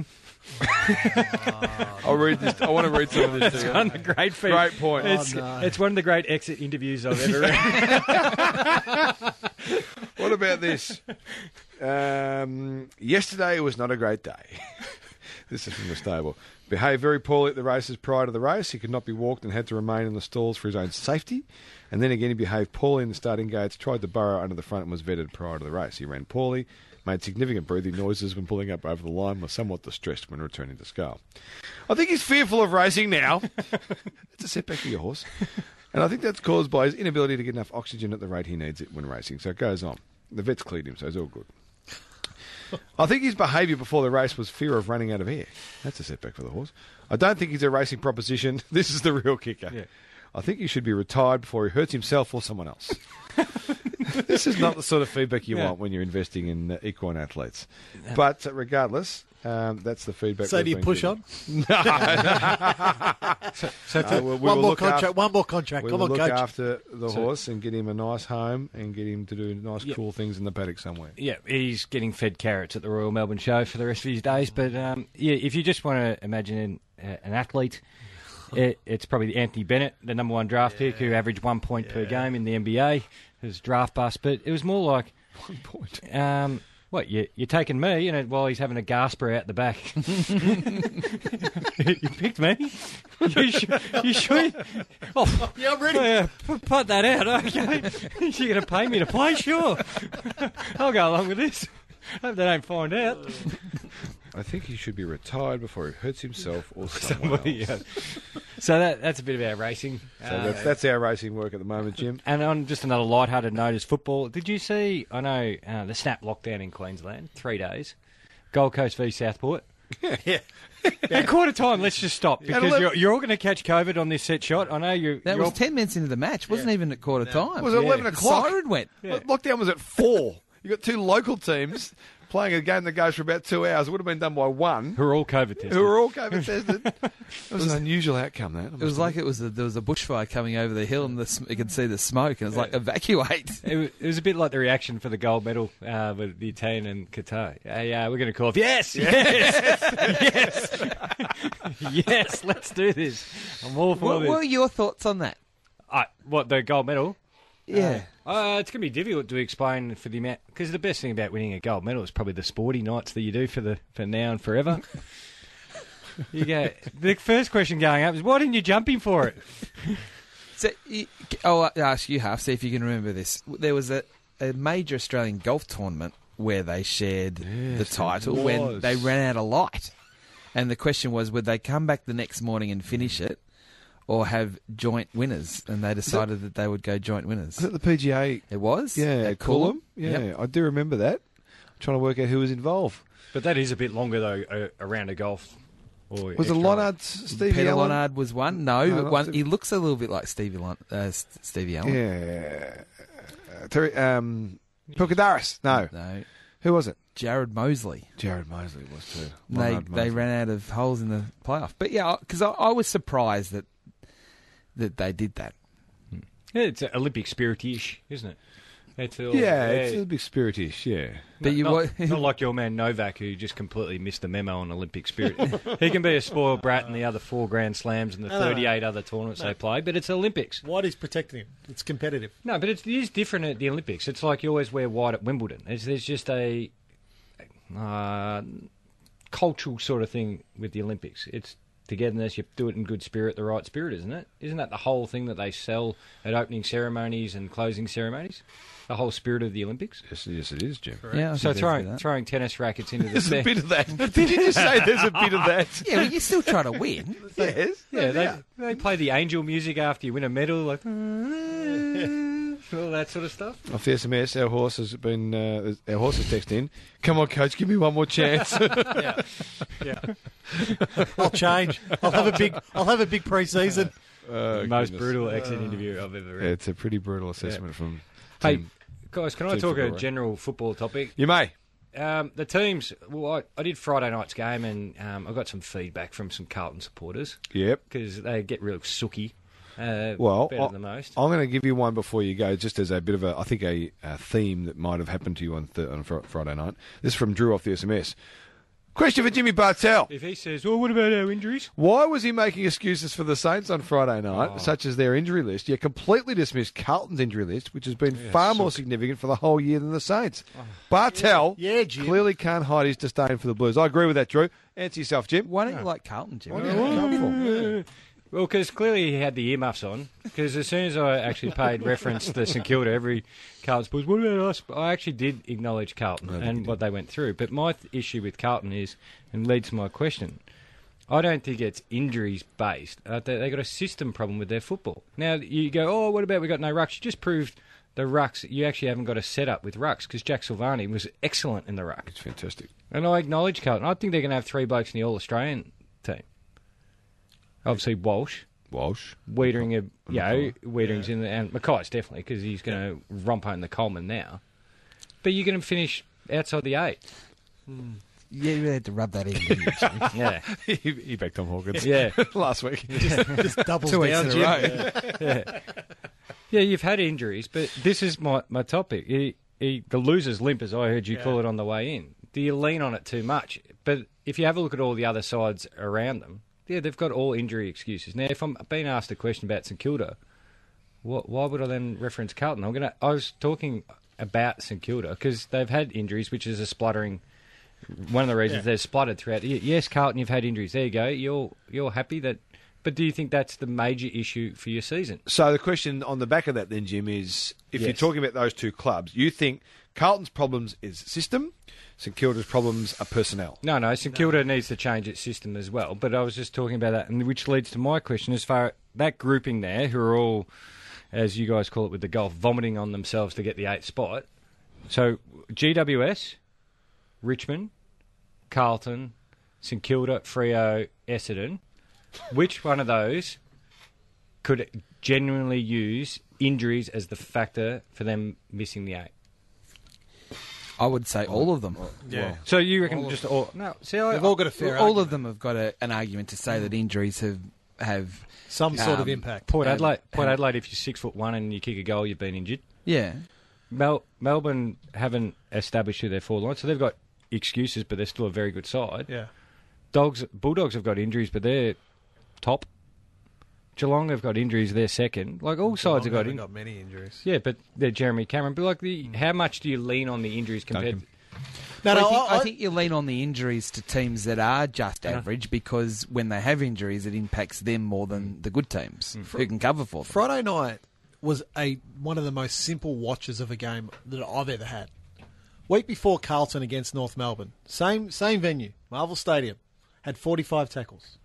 B: I'll read this. I want to read some of this
E: It's
B: to you.
E: one of the great feat.
B: Great point.
E: It's,
D: Oh, no.
E: it's one of the great exit interviews I've ever read.
B: What about this? Um, yesterday was not a great day. This is from the stable. Behaved very poorly at the races prior to the race. He could not be walked and had to remain in the stalls for his own safety. And then again, he behaved poorly in the starting gates, tried to burrow under the front and was vetted prior to the race. He ran poorly, made significant breathing noises when pulling up over the line, was somewhat distressed when returning to scale. I think he's fearful of racing now. It's a setback for your horse. And I think that's caused by his inability to get enough oxygen at the rate he needs it when racing. So it goes on. The vet's cleared him, so it's all good. I think his behaviour before the race was fear of running out of air. That's a setback for the horse. I don't think he's a racing proposition. This is the real kicker.
E: Yeah.
B: I think he should be retired before he hurts himself or someone else. This is not the sort of feedback you
E: Yeah.
B: want when you're investing in uh, equine athletes. But uh, regardless, um, that's the feedback.
D: So
B: we've
D: do you
B: been
D: push
B: given.
D: on?
E: So
B: No, we'll- we
D: one
B: will
D: more
B: look
D: contract.
B: after-
D: One more contract.
B: We
D: Come
B: will
D: on,
B: look
D: coach.
B: after the
E: So-
B: horse and get him a nice home and get him to do nice,
E: Yeah.
B: cool things in the paddock somewhere.
E: Yeah, he's getting fed carrots at the Royal Melbourne Show for the rest of his days. But um, yeah, if you just want to imagine an, uh, an athlete, it, it's probably Anthony Bennett, the number one draft pick, who averaged one point per game in the N B A. His draft bust, but it was more like
B: One point.
E: Um, what, you, you're taking me, and while he's having a gasper out the back. You picked me? You, sh- you sure? Oh,
D: Yeah, I'm ready.
E: yeah, p- put that out, okay. You're going to pay me to play? Sure. I'll go along with this. Hope they don't find out.
B: I think he should be retired before he hurts himself or someone
E: Somebody,
B: else.
E: yeah. So that, that's a bit of our racing.
B: So
E: Uh,
B: that's, that's our racing work at the moment, Jim.
E: And on just another light-hearted note is football. Did you see, I know, uh, the snap lockdown in Queensland, three days, Gold Coast v Southport.
D: Yeah.
E: At quarter time, let's just stop because
B: eleven
E: you're, you're all going to catch COVID on this set shot. I know you.
C: That
E: you're
C: was ten minutes into the match. Wasn't even at quarter time.
B: It was eleven
C: The
B: o'clock.
C: Siren went.
B: Look, Lockdown was at four. You got two local teams playing a game that goes for about two hours. It would have been done by one.
E: who are all COVID tested.
B: Who were all COVID tested. It was an unusual outcome, that.
C: It was like it was a, there was a bushfire coming over the hill, and the, sm- you could see the smoke, and it was like evacuate.
E: It was, it was a bit like the reaction for the gold medal uh, with the Italian and Qatar. Uh, yeah, we're going to call off. Yes, yes, yes, yes. Let's do this. I'm all for
C: What
E: this.
C: were your thoughts on that?
E: Uh, what the gold medal?
C: Yeah.
E: Uh, it's going to be difficult to explain for the amount because the best thing about winning a gold medal is probably the sporty nights that you do for the for now and forever. You go. The first question going up is why didn't you jump in for it?
C: So, you, I'll ask you, Half, see if you can remember this. There was a, a major Australian golf tournament where they shared the
B: Yes,
C: title
B: there
C: when
B: was.
C: they ran out of light. And the question was, would they come back the next morning and finish it or have joint winners? And they decided that they would go joint winners.
B: Was it the P G A?
C: It was?
B: Yeah,
C: At
B: at Coolum. Yeah,
C: Yep.
B: I do remember that. I'm trying to work out who was involved.
E: But that is a bit longer though. A, a round of golf. Or
B: Was it
E: extra-
B: Lonard, Stevie
C: Peter
B: Allen?
C: Lonard was one. No,
B: No,
C: but
B: not
C: one,
B: Stevie-
C: he looks a little bit like Stevie, Lon, uh, S- Stevie Allen.
B: Yeah. Uh, Terry, um, Pocadaris. No.
C: No,
B: Who was it?
C: Jared Mosley.
B: Jared Mosley was too.
C: They
B: Lonard
C: they
B: Mosley.
C: ran out of holes in the playoff. But yeah, because I, I was surprised that that they did that.
E: Yeah, it's Olympic spirit-ish, isn't it? It's all,
B: Yeah, it's a big spiritish, yeah.
C: But you
E: not,
C: wa-
E: not like your man Novak, who just completely missed the memo on Olympic spirit. He can be a spoiled brat in the other four Grand Slams and the
D: No, no, no.
E: thirty-eight other tournaments they play, but it's Olympics.
D: White is protecting him. It's competitive.
E: No, but it's, it is different at the Olympics. It's like you always wear white at Wimbledon. It's, there's just a uh, cultural sort of thing with the Olympics. It's togetherness. You do it in good spirit, the right spirit, isn't it? Isn't that the whole thing that they sell at opening ceremonies and closing ceremonies? The whole spirit of the Olympics.
B: Yes, yes it is, Jim.
C: yeah, I
E: So
C: think there's a bit
E: throwing
C: of that.
E: throwing tennis rackets into the
B: There's a
E: sea.
B: bit of that. Did you just say there's a bit of that?
C: Yeah, but you're still trying to win.
B: Yes.
E: Yeah, they, they play the angel music after you win a medal, like all that sort of stuff.
B: Off the S M S, our horse has been. Uh, our horse has texted in. Come on, coach, give me one more chance.
E: Yeah, yeah.
D: I'll change. I'll have a big. I'll have a big pre-season.
B: Oh,
E: Most
B: goodness.
E: brutal exit interview I've ever read.
B: Yeah, it's a pretty brutal assessment from.
E: Hey,
B: Tim.
E: guys, can I
B: Team
E: talk a
B: football, right?
E: general football topic?
B: You may.
E: Um, the teams. Well, I, I did Friday night's game, and um, I got some feedback from some Carlton supporters
B: Yep.
E: because they get real sooky. Uh,
B: Well,
E: better
B: I-
E: than most.
B: I'm going to give you one before you go, just as a bit of a, I think a, a theme that might have happened to you on, th- on fr- Friday night. This is from Drew off the S M S. Question for Jimmy Bartell.
E: If he says, "Well, what about our injuries?"
B: Why was he making excuses for the Saints on Friday night,
E: Oh.
B: such as their injury list, yet completely dismissed Carlton's injury list, which has been far more significant for the whole year than the Saints? Bartell
D: Yeah, yeah, Jim.
B: clearly can't hide his disdain for the Blues. I agree with that, Drew. Answer yourself, Jim.
C: Why don't you like Carlton, Jim?
B: What are you going for?
E: Well, because clearly he had the earmuffs on. Because as soon as I actually paid reference to St Kilda, every Carlton supporter, what about us? I actually did acknowledge Carlton and what they went through. But my th- issue with Carlton is, and leads to my question, I don't think it's injuries based. Uh, they, they got a system problem with their football. Now you go, oh, what about we got no rucks? You just proved the rucks. You actually haven't got a setup with rucks because Jack Silvani was excellent in the ruck.
B: It's fantastic.
E: And I acknowledge Carlton. I think they're going to have three blokes in the All Australian team. Obviously Walsh.
B: Walsh.
E: Wiedering, a, you know, Wiedering's in the, and Mackay's definitely because he's going to romp home the Coleman now. But you're going to finish outside the eight.
C: Yeah, you really had to rub that in. didn't you, Jimmy?
E: Yeah,
B: he, he backed Tom Hawkins.
E: Yeah.
B: last week.
D: Just doubles
C: Two weeks
D: down,
C: in a
D: Jim.
C: row.
E: yeah, yeah. You've had injuries, but this is my my topic. He, he, the loser's limp, as I heard you
D: Yeah.
E: call it on the way in. Do you lean on it too much? But if you have a look at all the other sides around them, yeah, they've got all injury excuses. Now, if I'm being asked a question about St Kilda, what, why would I then reference Carlton? I'm gonna. I was talking about St Kilda because they've had injuries, which is a spluttering. One of the reasons
D: Yeah.
E: they've spluttered throughout. the year. Yes, Carlton, you've had injuries. There you go. You're you're happy that. But do you think that's the major issue for your season?
B: So the question on the back of that then, Jim, is if you're
E: Yes.
B: talking about those two clubs, you think Carlton's problems is system, St Kilda's problems are personnel.
E: No, no. St Kilda needs to change its system as well. But I was just talking about that, and which leads to my question: as far that grouping there, who are all, as you guys call it with the golf, vomiting on themselves to get the eighth spot. So G W S, Richmond, Carlton, St Kilda, Freo, Essendon. Which one of those could genuinely use injuries as the factor for them missing the eight?
C: I would say all of them.
D: Yeah.
E: So you reckon just all? No, see, I,
D: They've all got a fair
C: all
D: argument.
C: of them have got a, an argument to say that injuries have have
D: Some sort of
C: Um,
D: impact.
E: Port
C: and-
E: Adelaide. Port
C: and-
E: Adelaide. If you're six foot one and you kick a goal, you've been injured.
C: yeah.
E: Mel- Melbourne haven't established who their forward line, so they've got excuses, but they're still a very good side.
D: Yeah.
E: Dogs, Bulldogs have got injuries, but they're top. Geelong have got injuries, they're second. Like all sides have got
D: Geelong
E: injuries.
D: got many injuries.
E: Yeah, but they're Jeremy Cameron. But like, the how much do you lean on the injuries compared?
B: Duncan.
D: No,
C: Well,
D: no,
C: I, think,
D: I,
C: I think you lean on the injuries to teams that are just average because when they have injuries, it impacts them more than the good teams who can cover for them.
D: Friday night was a one of the most simple watches of a game that I've ever had. Week before Carlton against North Melbourne, same same venue, Marvel Stadium, had forty-five tackles.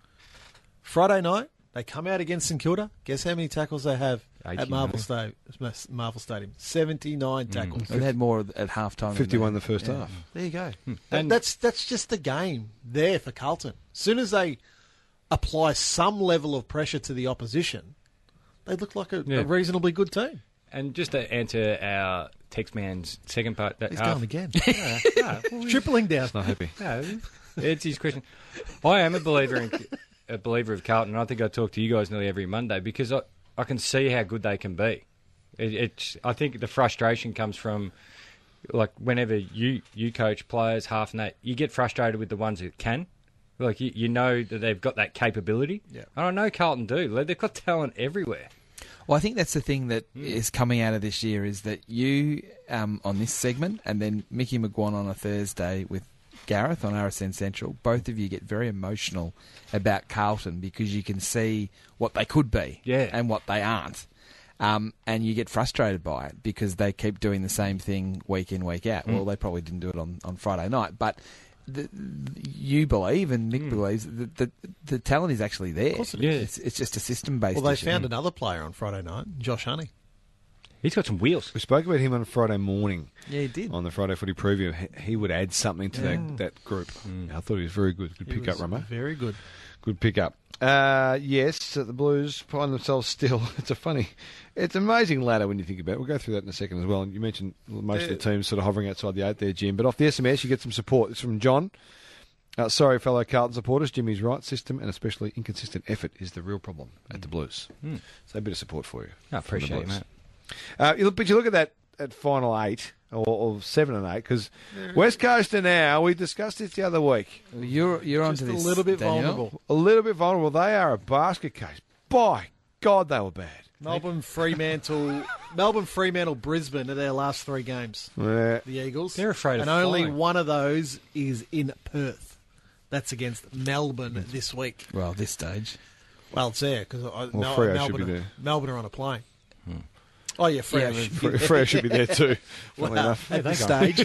D: Friday night, they come out against St Kilda. Guess how many tackles they have at
E: eighty-nine.
D: Marvel Stadium? Marvel Stadium, seventy-nine tackles.
C: They had more at half time.
B: fifty-one the first half.
D: There you go. That-
E: And-
D: that's that's just the game there for Carlton. As soon as they apply some level of pressure to the opposition, they look like a,
E: Yeah.
D: a reasonably good team.
E: And just to answer our text man's second part, that
D: He's
E: half,
D: going again.
E: Yeah, no, well,
D: Tripling down.
B: Not happy.
E: no, it's his question. I am a believer in a believer of Carlton. I think I talk to you guys nearly every Monday because I, I can see how good they can be. It, it's I think the frustration comes from like whenever you you coach players half and that you get frustrated with the ones that can. Like you, you know that they've got that capability.
D: Yeah.
E: And I know Carlton do. Like, they've got talent everywhere.
C: Well, I think that's the thing that is coming out of this year is that you, um, on this segment, and then Mickey McGuan on a Thursday with Gareth on R S N Central, both of you get very emotional about Carlton because you can see what they could be
E: Yeah.
C: and what they aren't. Um, and you get frustrated by it because they keep doing the same thing week in, week out. Well, they probably didn't do it on, on Friday night, but the, the, you believe and Mick believes that the, the talent is actually there. Of
D: course it
E: is.
C: It's, it's just a system-based
D: Well, they
C: issue.
D: found another player on Friday night, Josh Honey.
E: He's got some wheels.
B: We spoke about him on Friday morning
C: Yeah, he did.
B: on the Friday Footy preview. He, he would add something to that, that group. I thought he was very good. Good
D: He
B: pick
D: was
B: up, Rummer.
D: Very good.
B: Good pick up. Uh, yes, the Blues find themselves still. It's a funny, it's an amazing ladder when you think about it. We'll go through that in a second as well. And you mentioned most of the teams sort of hovering outside the eight there, Jim. But off the S M S, you get some support. It's from John. Uh, sorry, fellow Carlton supporters. Jimmy's right. System and especially inconsistent effort is the real problem at the Blues. So a bit of support for you.
E: I
B: from the
E: appreciate it,
B: Blues.
E: mate.
B: Uh, you look, but you look at that at final eight or, or seven and eight because West Coast are now. We discussed this the other week.
C: You're you're
D: Just
C: onto
D: a
C: this,
D: little bit
C: Daniel.
D: vulnerable.
B: A little bit vulnerable. They are a basket case. By God, they were bad.
D: Melbourne, Fremantle, Melbourne, Fremantle, Brisbane are their last three games.
B: Yeah.
D: The Eagles.
E: They're afraid of
D: And only
E: flying.
D: one of those is in Perth. That's against Melbourne this week.
C: Well, at this stage.
D: Well, it's there because
B: Well,
D: Mel-
B: Freo
D: Melbourne,
B: should be
D: are-
B: there.
D: Melbourne are on a plane. Oh yeah, Freo.
C: Yeah,
D: should
B: Fre-
D: be there.
B: Freo should be there too. funnily
D: Wow,
B: enough.
D: at this stage.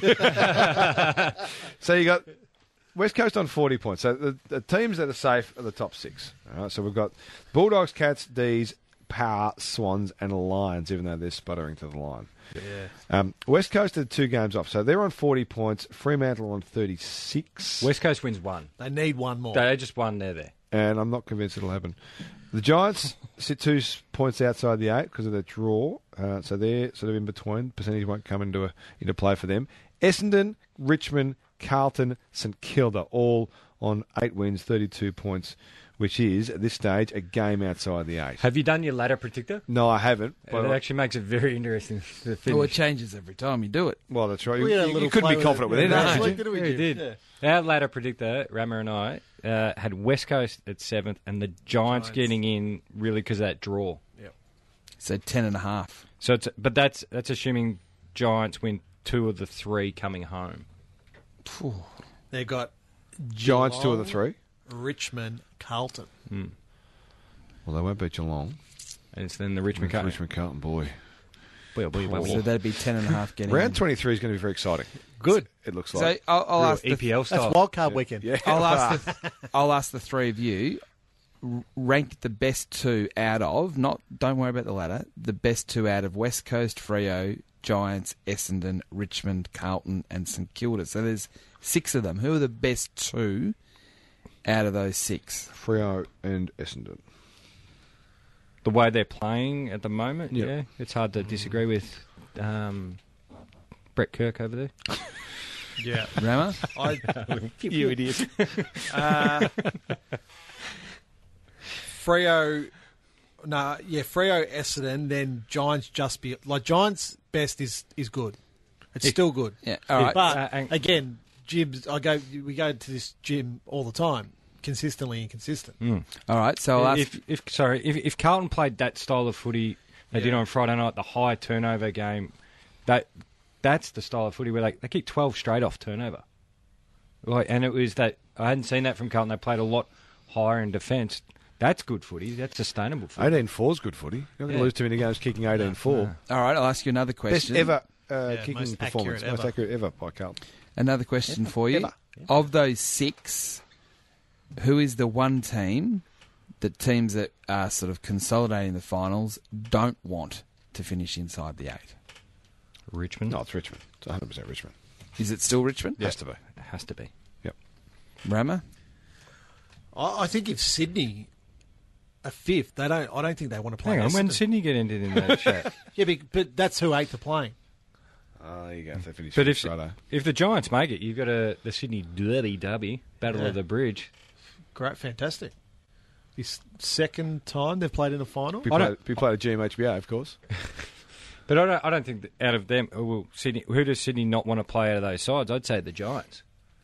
B: So you got West Coast on forty points. So the, the teams that are safe are the top six. All right, so we've got Bulldogs, Cats, D's, Power, Swans, and Lions, even though they're sputtering to the line.
D: Yeah.
B: Um, West Coast are two games off, so they're on forty points. Fremantle on thirty-six.
E: West Coast wins one.
D: They need one more.
E: They just won there, there.
B: and I'm not convinced it'll happen. The Giants sit two s- points outside the eight because of the draw, uh, so they're sort of in between. Percentage won't come into a, into play for them. Essendon, Richmond, Carlton, St Kilda, all on eight wins, thirty-two points, which is, at this stage, a game outside the eight.
E: Have you done your ladder predictor?
B: No, I haven't.
E: It
B: But I-
E: actually makes it very interesting to finish.
C: Well, it changes every time you do it.
B: well, that's right. You,
D: We had a
B: you-
D: little
B: you couldn't
D: play
B: be confident with
D: it.
B: it.
D: Yeah,
B: no.
D: last
E: did
D: week,
E: you?
D: didn't we,
E: Yeah, we
D: Jim?
E: did.
D: Yeah.
E: Our ladder predictor, Rammer and I, uh, had West Coast at seventh and the Giants,
D: Giants.
E: getting in really because of that draw.
C: So ten and a half.
E: So, it's, but that's that's assuming Giants win two of the three coming home.
D: They've got
B: Giants, two of the
D: Geelong,
B: three.
D: Richmond, Carlton.
B: Well, they won't beat Geelong.
E: And it's then the Richmond Cup.
B: Richmond Carlton, boy.
E: Boy, boy, boy, boy.
C: So that'd be ten and a half getting
B: Round
C: in.
B: twenty-three is going to be very exciting.
D: Good.
B: It looks
C: So
B: like.
C: I'll, I'll
E: Real
C: ask the,
E: E P L style.
D: That's wildcard weekend.
B: Yeah.
C: I'll ask the, I'll ask the three of you. r- Rank the best two out of not. Don't worry about the ladder. The best two out of West Coast, Freo, Giants, Essendon, Richmond, Carlton, and St Kilda. So there's six of them. Who are the best two out of those six?
B: Freo and Essendon.
E: The way they're playing at the moment,
B: Yeah.
E: yeah, it's hard to disagree with um, Brett Kirk over there.
D: Yeah.
C: Rama?
D: I,
E: You idiot.
D: uh, Freo, nah, yeah, Freo, Essendon, then Giants just be like Giants best is is good. It's still good.
C: Yeah. All right.
D: But
E: Uh, and-
D: again, gyms. I go. We go to this gym all the time, consistently inconsistent.
C: All right. So I'll ask.
E: if, if sorry, if, if Carlton played that style of footy they did
D: Yeah.
E: on Friday night, the high turnover game, that that's the style of footy where they they kick twelve straight off turnover. Like, and it was that I hadn't seen that from Carlton. They played a lot higher in defence. That's good footy. That's sustainable footy.
B: eighteen four is good footy. You're not going to
E: Yeah.
B: lose too many games kicking eighteen four.
C: all right. I'll ask you another
B: Best
C: question.
B: ever uh,
D: Yeah,
B: kicking
D: most
B: performance.
D: accurate
B: Most
D: ever.
B: accurate ever by Carlton.
C: Another question for you.
B: Ever.
C: Of those six, who is the one team that teams that are sort of consolidating the finals don't want to finish inside the eight?
E: Richmond.
B: No, it's Richmond. It's one hundred percent Richmond.
C: Is it still Richmond?
B: Has to be.
E: It has to be.
B: Yep.
C: Rama?
D: I, I think if Sydney a fifth, they don't. I don't think they want to play.
E: Hang on, when
D: Essendon.
E: Sydney get entered in that chat?
D: Yeah, but, but that's who eighth are playing.
B: Oh, there you go. If they finish
E: But if
B: Friday.
E: if the Giants make it, you've got a the Sydney Derby Derby Battle
D: Yeah.
E: of the Bridge.
D: Great, fantastic. This second time they've played in a final.
B: Be
E: I
B: played,
E: don't-
B: be played at G M H B A, of course.
E: But I don't, I don't think that out of them, oh, well, Sydney. Who does Sydney not want to play out of those sides? I'd say the Giants.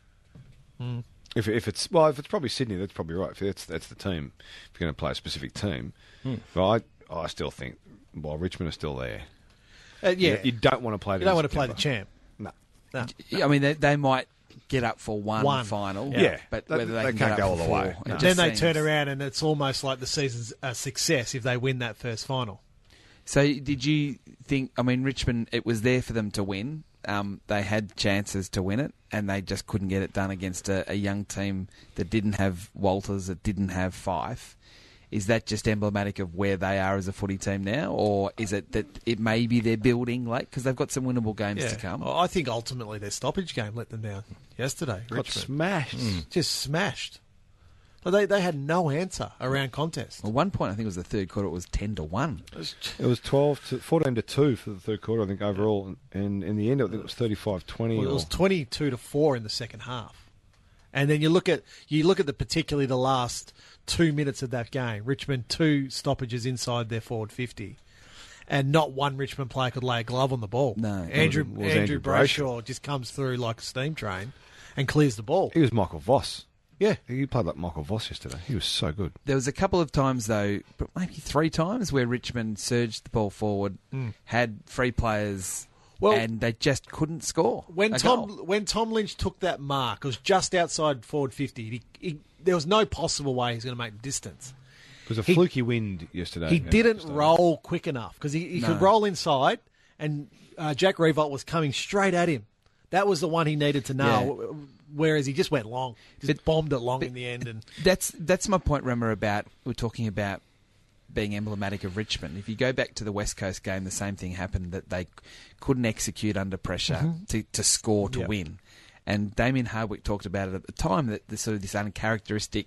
B: If if it's well, if it's probably Sydney, that's probably right. If that's that's the team, if you're going to play a specific team, but I I still think while Richmond are still there,
D: Uh, yeah,
B: you, you don't want to play.
D: you don't want to play the champ.
B: No.
D: No.
C: Yeah, I mean, they, they might get up for one,
D: One.
C: final.
B: Yeah.
C: But
B: They-
C: whether they,
B: they
C: can
B: can't
C: get
B: go
C: up
B: all
C: for
B: the way.
C: four,
B: No.
C: it
D: Then
C: just
D: they turn
C: seems-
D: around and it's almost like the season's a success if they win that first final.
C: So did you think, I mean, Richmond, it was there for them to win. Um, they had chances to win it, and they just couldn't get it done against a, a young team that didn't have Walters, that didn't have Fife. Is that just emblematic of where they are as a footy team now, or is it that it maybe they're building late because they've got some winnable games to come?
D: I think ultimately their stoppage game let them down yesterday.
B: Got
D: Richmond.
B: smashed.
D: Just smashed. But they, they had no answer around contest.
C: At one point, I think it was the third quarter, it was ten to one.
B: It was twelve to fourteen to two for the third quarter, I think overall, and in the end, I think it was thirty-five twenty.
D: Well, it was
B: or-
D: twenty-two to four in the second half. And then you look at you look at the particularly the last two minutes of that game. Richmond two stoppages inside their forward fifty, and not one Richmond player could lay a glove on the ball.
C: No.
D: Andrew
B: Was- was
D: Andrew,
B: Andrew
D: Brayshaw just comes through like a steam train and clears the ball.
B: He was Michael Voss.
D: Yeah,
B: He played like Michael Voss yesterday. He was so good.
C: There was a couple of times, though, but maybe three times, where Richmond surged the ball forward, had free players,
D: Well-
C: and they just couldn't score.
D: when
C: a
D: Tom
C: goal.
D: when Tom Lynch took that mark, it was just outside forward fifty. He, he, there was no possible way he's going to make the distance.
B: It was a
D: He-
B: fluky wind yesterday.
D: He
B: at
D: didn't
B: the stadium.
D: roll quick enough because he, he
C: No.
D: could roll inside, and uh, Jack Revolt was coming straight at him. That was the one he needed to know. Whereas he just went long, just
C: But-
D: bombed it long
C: but-
D: in the end. And
C: That's that's my point, Remmer, about we're talking about being emblematic of Richmond. If you go back to the West Coast game, the same thing happened, that they couldn't execute under pressure to, to score, to
D: Yep.
C: win. And Damien Hardwick talked about it at the time, that this sort of this uncharacteristic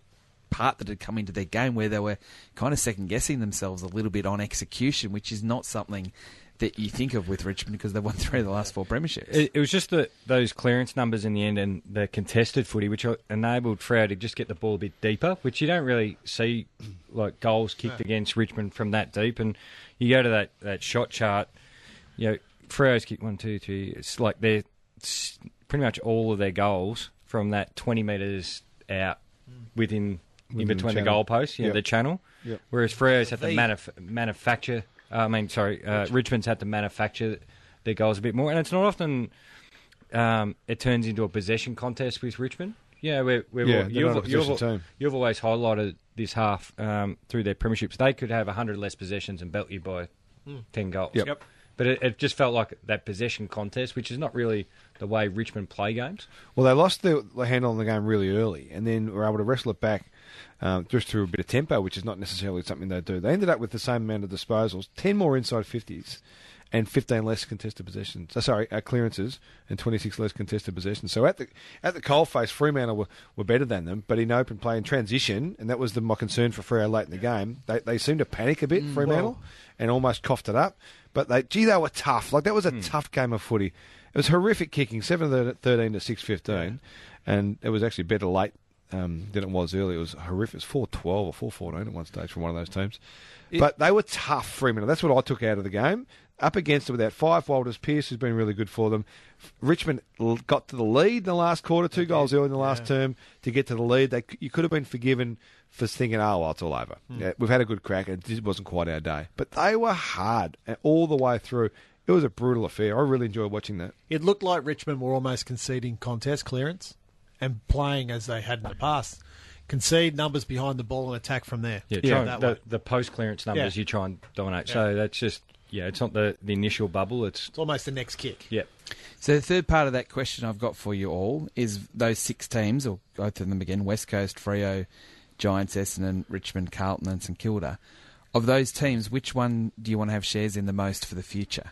C: part that had come into their game where they were kind of second-guessing themselves a little bit on execution, which is not something that you think of with Richmond because they've won three of the last four premierships.
E: It, it was just the, those clearance numbers in the end and the contested footy, which enabled Freo to just get the ball a bit deeper, which you don't really see like goals kicked
D: No.
E: against Richmond from that deep. And you go to that, that shot chart, you know, Freo's kicked one, two, three. It's like they're it's pretty much all of their goals from that twenty metres out within, in
B: Within the
E: between the,
B: channel.
E: goalposts, you know,
B: Yep.
E: the channel.
B: Yep.
E: Whereas Freo's had to
D: V.
E: manuf- manufacture. Uh, I mean, sorry, uh, Richmond's had to manufacture their goals a bit more, and it's not often um, it turns into a possession contest with Richmond. Yeah, we're, we're
B: Yeah,
E: all-
B: they're
E: you've,
B: not a
E: you've,
B: possession team.
E: you've always highlighted this half um, through their premierships. They could have one hundred less possessions and belt you by ten goals.
B: Yep.
D: Yep.
E: But it, it just felt like that possession contest, which is not really the way Richmond play games.
B: Well, they lost the, the handle on the game really early, and then were able to wrestle it back um, just through a bit of tempo, which is not necessarily something they do. They ended up with the same amount of disposals, ten more inside fifties, and fifteen less contested possessions. Uh, sorry, uh, clearances, and twenty-six less contested possessions. So at the at the coalface, Fremantle were, were better than them, but in open play and transition, and that was the, my concern for Freo late in the game. They they seemed to panic a bit, Fremantle,
D: well.
B: and almost coughed it up. But they, gee, they were tough. Like that was a tough game of footy. It was horrific kicking, seven thirteen to six fifteen, and it was actually better late um, than it was early. It was horrific. It was four twelve or four fourteen at one stage from one of those teams. But they were tough, Fremantle. That's what I took out of the game. Up against it without five, Walters Pearce has been really good for them. Richmond l- got to the lead in the last quarter, two goals early in the last
D: Yeah.
B: term to get to the lead. They, c- you could have been forgiven for thinking, oh, well, it's all over. Yeah, we've had a good crack. It just wasn't quite our day. But they were hard and all the way through. It was a brutal affair. I really enjoyed watching that.
D: It looked like Richmond were almost conceding contest clearance and playing as they had in the past. Concede numbers behind the ball and attack from there.
E: Yeah,
B: Yeah,
E: try and-
D: that
E: the,
D: way.
E: the post clearance numbers
D: Yeah.
E: you try and dominate.
D: Yeah.
E: So that's just yeah, it's not the, the initial bubble. It's
D: It's almost the next kick.
E: yeah.
C: So the third part of that question I've got for you all is those six teams, or go through them again, West Coast, Freo, Giants, Essendon, Richmond, Carlton and St Kilda. Of those teams, which one do you want to have shares in the most for the future?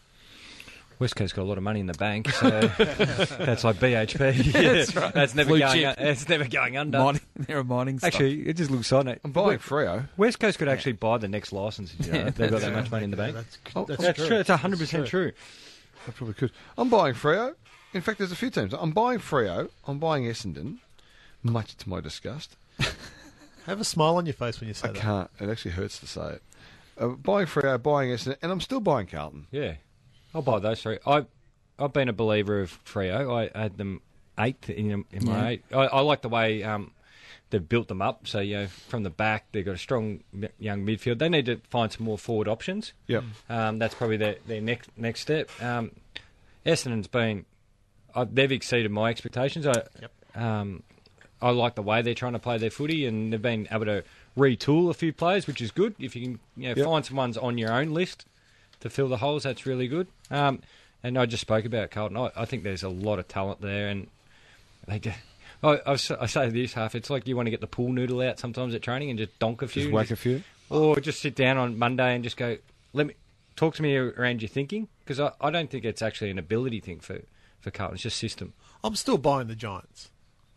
E: West Coast got a lot of money in the bank, so that's like B H P. Yeah,
C: That's right.
E: That's never
C: Blue
E: going.
C: chip.
E: It's never going under.
C: Mining, they're a mining stock.
E: Actually, it just looks on it.
B: I'm buying Freo.
E: West Coast could actually buy the next license. You know,
C: Yeah,
E: they've got
C: that's
E: that
C: right.
E: much money in the bank.
D: That's,
B: Oh,
D: that's,
E: That's
D: true.
E: true. It's one hundred percent true.
B: I probably could. I'm buying Freo. In fact, there's a few teams. I'm buying Freo. I'm buying Essendon, much to my disgust.
D: Have a smile on your face when you say
B: I
D: that.
B: can't. It actually hurts to say it. Uh, buying Freo, buying Essendon, and I'm still buying Carlton.
E: Yeah, I'll buy those three. I I've been a believer of Freo. I had them eighth in, in my
C: Yeah.
E: eight. I, I like the way um, they've built them up. So you know, from the back, they've got a strong m- young midfield. They need to find some more forward options.
B: Yep.
E: Um, that's probably their, their next next step. Um, Essendon's been, uh, they've exceeded my expectations. I,
D: Yep.
E: um, I like the way they're trying to play their footy, and they've been able to retool a few players, which is good. If you can, you know,
B: Yep.
E: find some ones on your own list to fill the holes, that's really good. Um, and I just spoke about Carlton. I, I think there's a lot of talent there, and they. Do, I, I, s- I say this half. It's like you want to get the pool noodle out sometimes at training and just donk a few,
B: Just
E: and
B: whack
E: just-
B: a few.
E: or just sit down on Monday and just go, let me talk to me around your thinking, because I, I don't think it's actually an ability thing for, for Carlton. It's just system.
D: I'm still buying the Giants.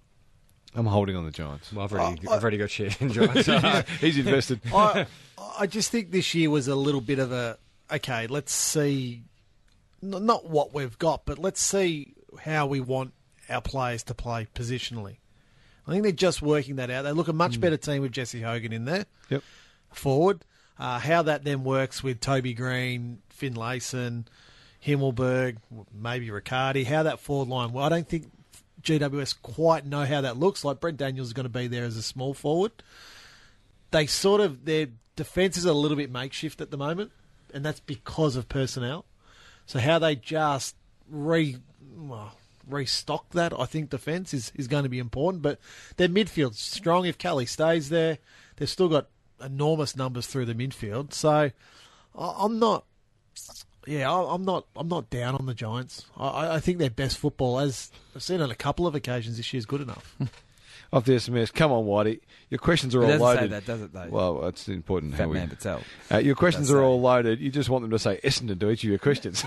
B: I'm holding on the Giants.
E: Well, I've already,
D: Oh, I-
E: I've already got shares in Giants.
B: He's invested.
D: I, I just think this year was a little bit of a okay. Let's see, n- not what we've got, but let's see how we want our players to play positionally. I think they're just working that out. They look a much better team with Jesse Hogan in there
B: Yep.
D: forward. Uh, how that then works with Toby Green, Finlayson, Himmelberg, maybe Riccardi. How that forward line. Well, I don't think G W S quite know how that looks like. Brent Daniels is going to be there as a small forward. They sort of, their defence is a little bit makeshift at the moment, and that's because of personnel. So how they just re well, restock that, I think, defence is, is going to be important. But their midfield's strong. If Kelly stays there, they've still got enormous numbers through the midfield. So I- I'm not, yeah, I- I'm not, I'm not down on the Giants. I, I think their best football, as I've seen on a couple of occasions this year, is good enough.
B: off the S M S. Come on, Whitey. Your questions are
C: It
B: all
C: doesn't
B: loaded.
C: say that, does it, though?
B: Well, it's important
C: Fat
B: how we...
C: man itself.
B: Uh, your questions
C: Does
B: are
C: say.
B: all loaded. You just want them to say Essendon to each of your questions.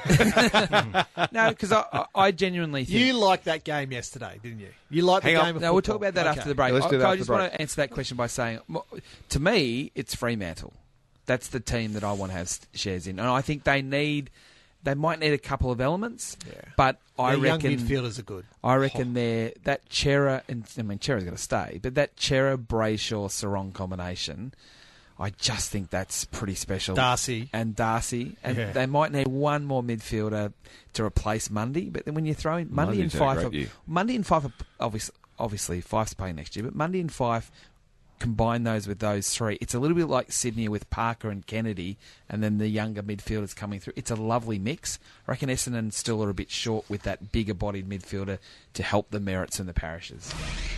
C: No, because I, I, I genuinely think...
D: You liked that game yesterday, didn't you? You liked
B: Hang
D: the
B: on.
D: game of
C: No, we'll
D: football.
C: talk about that
D: Okay.
C: after the break.
B: Yeah, let's do that
C: I, I
B: after
C: just
B: the break.
C: want to answer that question by saying, mo- to me, it's Fremantle. That's the team that I want to have s- shares in. And I think they need... They might need a couple of elements,
D: Yeah.
C: but I
D: Their
C: reckon...
D: young midfielders are good.
C: I reckon they're that Chera and I mean Chera's going to stay, but that Chera Brayshaw Sarong combination, I just think that's pretty special.
D: Darcy.
C: and Darcy, and
D: Yeah.
C: they might need one more midfielder to replace Mundy. But then when you throw in Mundy
B: Mundy's
C: and
B: had a
C: Fife,
B: great year.
C: Mundy and Fife, are obviously, obviously Fife's playing next year, but Mundy and Fife. Combine those with those three. It's a little bit like Sydney with Parker and Kennedy, and then the younger midfielders coming through. It's a lovely mix. I reckon Essendon still are a bit short with that bigger-bodied midfielder to help the Merits and the Parishes.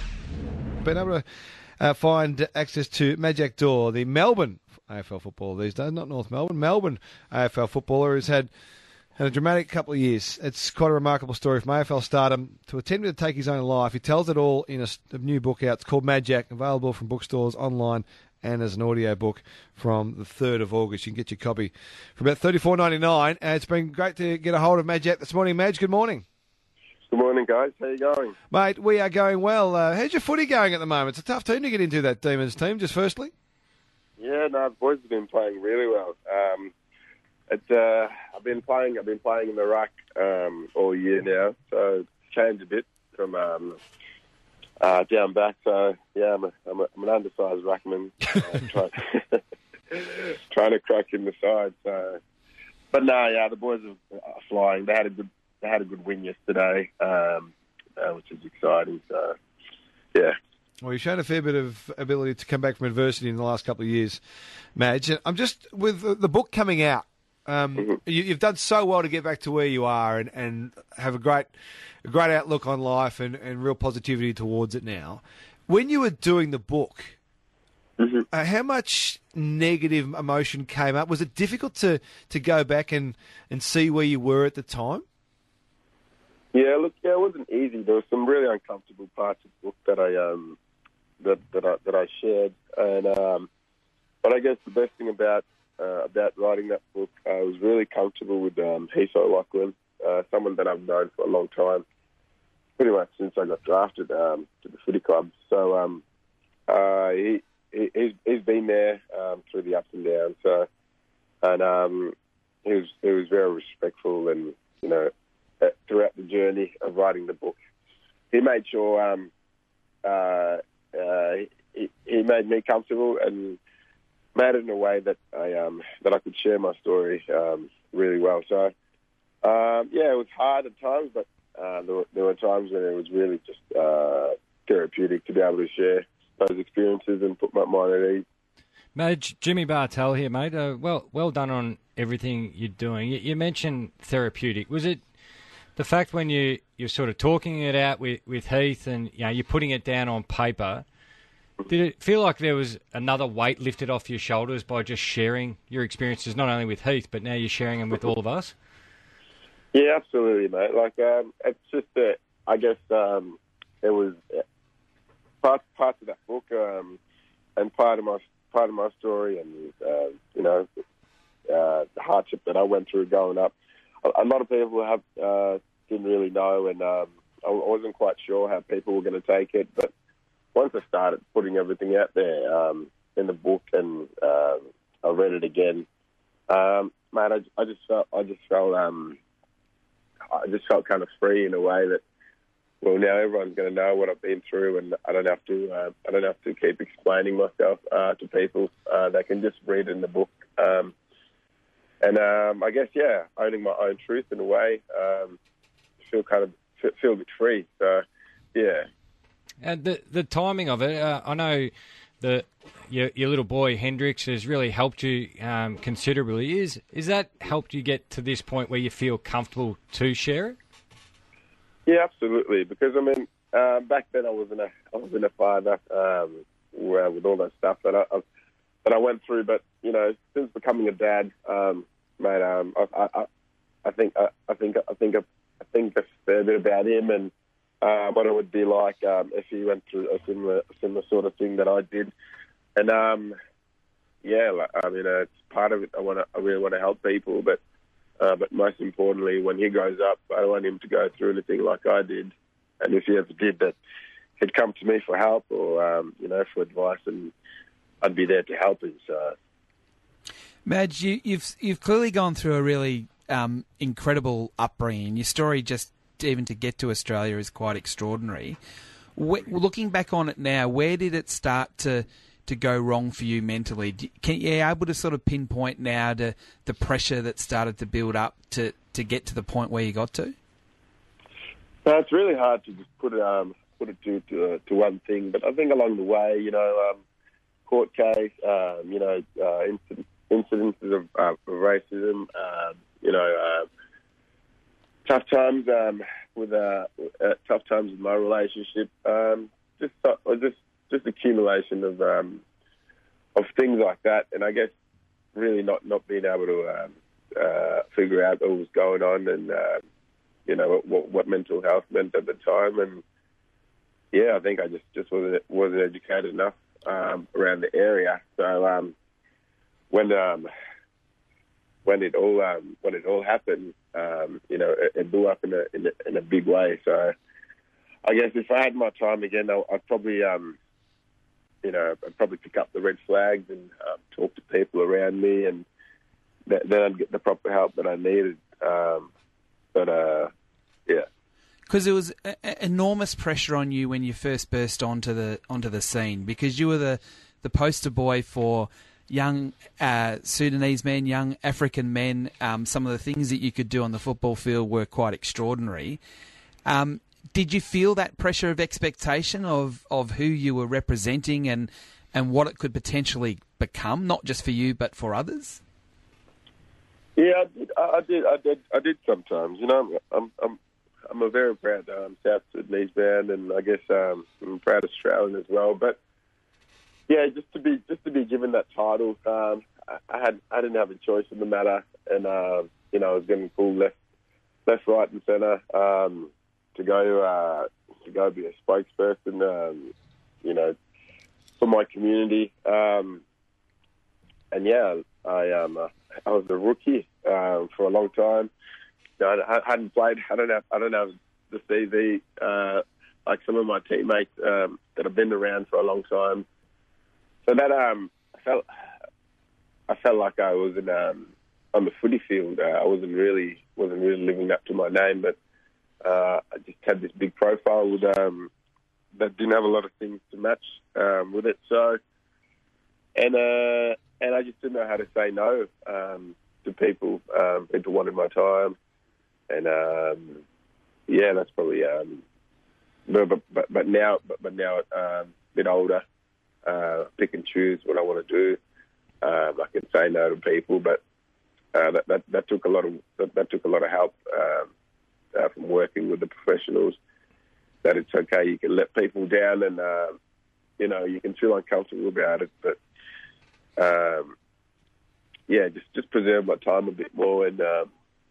B: Been able to uh, find access to Majak Dor, the Melbourne A F L footballer these days, not North Melbourne. Melbourne A F L footballer who's had had a dramatic couple of years. It's quite a remarkable story from A F L stardom to attempt to take his own life. He tells it all in a, a new book out. It's called Majak, available from bookstores online and as an audio book from the third of August. You can get your copy for about thirty-four ninety-nine. And it's been great to get a hold of Majak this morning. Madge, good morning.
F: Good morning, guys. How you going?
B: Mate, we are going well. Uh, how's your footy going at the moment? It's a tough team to get into, that Demons team, just firstly.
F: Yeah, no, the boys have been playing really well. Um, it, uh, I've been playing. I've been playing in the ruck um, all year now, so it's changed a bit from um, uh, down back. So yeah, I'm, a, I'm, a, I'm an undersized ruckman, uh, trying, trying to crack in the side. So, but no, yeah, the boys are flying. They had a good, they had a good win yesterday, um, uh, which is exciting. So, yeah.
B: Well, you've shown a fair bit of ability to come back from adversity in the last couple of years, Madge. And I'm just, with the, the book coming out, um,
F: Mm-hmm.
B: you, you've done so well to get back to where you are and, and have a great a great outlook on life and, and real positivity towards it now. When you were doing the book,
F: Mm-hmm.
B: uh, how much negative emotion came up? Was it difficult to, to go back and, and see where you were at the time?
F: Yeah, look, yeah, it wasn't easy. There were some really uncomfortable parts of the book that I um that that I that I shared, and um, but I guess the best thing about uh, about writing that book, uh, I was really comfortable with um, Heath O'Loughlin, uh, someone that I've known for a long time, pretty much since I got drafted um, to the footy club. So um, uh, he, he he's, he's been there um, through the ups and downs. So and um, he was he was very respectful, and you know. Throughout the journey of writing the book, he made sure um, uh, uh, he, he made me comfortable and made it in a way that I um, that I could share my story um, really well. So um, yeah, it was hard at times, but uh, there, were, there were times when it was really just uh, therapeutic to be able to share those experiences and put my mind at ease.
E: Madge, Jimmy Bartell here, mate. Uh, well, well done on everything you're doing. You, you mentioned therapeutic. Was it the fact when you, you're sort of talking it out with, with Heath and you know, you're putting it down on paper, did it feel like there was another weight lifted off your shoulders by just sharing your experiences, not only with Heath, but now you're sharing them with all of us?
F: Yeah, absolutely, mate. Like, um, it's just that, I guess um, it was parts, parts of that book um, and part of my part of my story and, uh, you know, uh, the hardship that I went through growing up. A lot of people have uh, didn't really know, and um, I wasn't quite sure how people were going to take it. But once I started putting everything out there um, in the book, and uh, I read it again, um, man, I, I just felt, I just felt, um, I just felt kind of free in a way that, well, now everyone's going to know what I've been through, and I don't have to, uh, I don't have to keep explaining myself uh, to people. Uh, they can just read it in the book. Um, And um, I guess, yeah, owning my own truth in a way, um, feel kind of feel a bit free. So, yeah.
E: And the the timing of it, uh, I know that your your little boy Hendrix has really helped you um, considerably. Is is that helped you get to this point where you feel comfortable to share it?
F: Yeah, absolutely. Because I mean, uh, back then I wasn't a I wasn't a father um, with all that stuff that I, I that I went through. But you know, since becoming a dad. Um, Mate, um, I, I, I think, I, I think, I think, I think a fair bit about him, and uh, what it would be like um, if he went through a similar similar sort of thing that I did. And um, yeah, like, I mean, uh, it's part of it. I want to, I really want to help people, but uh, but most importantly, when he grows up, I don't want him to go through anything like I did. And if he ever did, that he'd come to me for help or um, you know, for advice, and I'd be there to help him. So,
C: Madge, you, you've you've clearly gone through a really um, incredible upbringing. Your story, just even to get to Australia, is quite extraordinary. Wh- looking back on it now, where did it start to to go wrong for you mentally? Can you able to sort of pinpoint now to the pressure that started to build up to, to get to the point where you got to?
F: No, it's really hard to just put it um, put it to to, uh, to one thing, but I think along the way, you know, um, court case, um, you know, uh, incident, incidences of, uh, of racism, um, you know, uh, tough times um, with uh, uh, tough times with my relationship, um, just uh, just just accumulation of um, of things like that, and I guess really not, not being able to um, uh, figure out what was going on, and uh, you know what, what mental health meant at the time, and yeah, I think I just, just wasn't wasn't educated enough um, around the area. So um, when um, when it all um, when it all happened, um, you know, it, it blew up in a, in a in a big way. So I guess if I had my time again, I'd probably um, you know I'd probably pick up the red flags and um, talk to people around me, and th- then I'd get the proper help that I needed. Um, but uh, yeah.
C: Because there was a, a enormous pressure on you when you first burst onto the onto the scene, because you were the, the poster boy for young uh, Sudanese men, young African men. Um, some of the things that you could do on the football field were quite extraordinary. Um, did you feel that pressure of expectation of, of who you were representing and and what it could potentially become, not just for you but for others?
F: Yeah, I did. I did. I did. I did sometimes. You know, I'm. I'm I'm a very proud um, South Sudanese man, and I guess um, I'm a proud Australian as well. But yeah, just to be just to be given that title, um, I, I had I didn't have a choice in the matter, and uh, you know I was getting pulled left, left, right, and centre um, to go uh, to go be a spokesperson, um, you know, for my community. Um, and yeah, I um, I was a rookie um, for a long time. I hadn't played. I don't have. I don't have the C V uh, like some of my teammates um, that have been around for a long time. So that um, I felt. I felt like I was in um, on the footy field. Uh, I wasn't really wasn't really living up to my name, but uh, I just had this big profile with, um, that didn't have a lot of things to match um, with it. So, and uh, and I just didn't know how to say no um, to people. Um, people wanted my time. And um, yeah, that's probably. Um, but, but but now, but, but now, um, a bit older, uh, pick and choose what I want to do. Um, I can say no to people, but uh, that, that that took a lot of that, that took a lot of help um, uh, from working with the professionals. That it's okay, you can let people down, and uh, you know you can feel uncomfortable about it, but um, yeah, just just preserve my time a bit more, and. Um,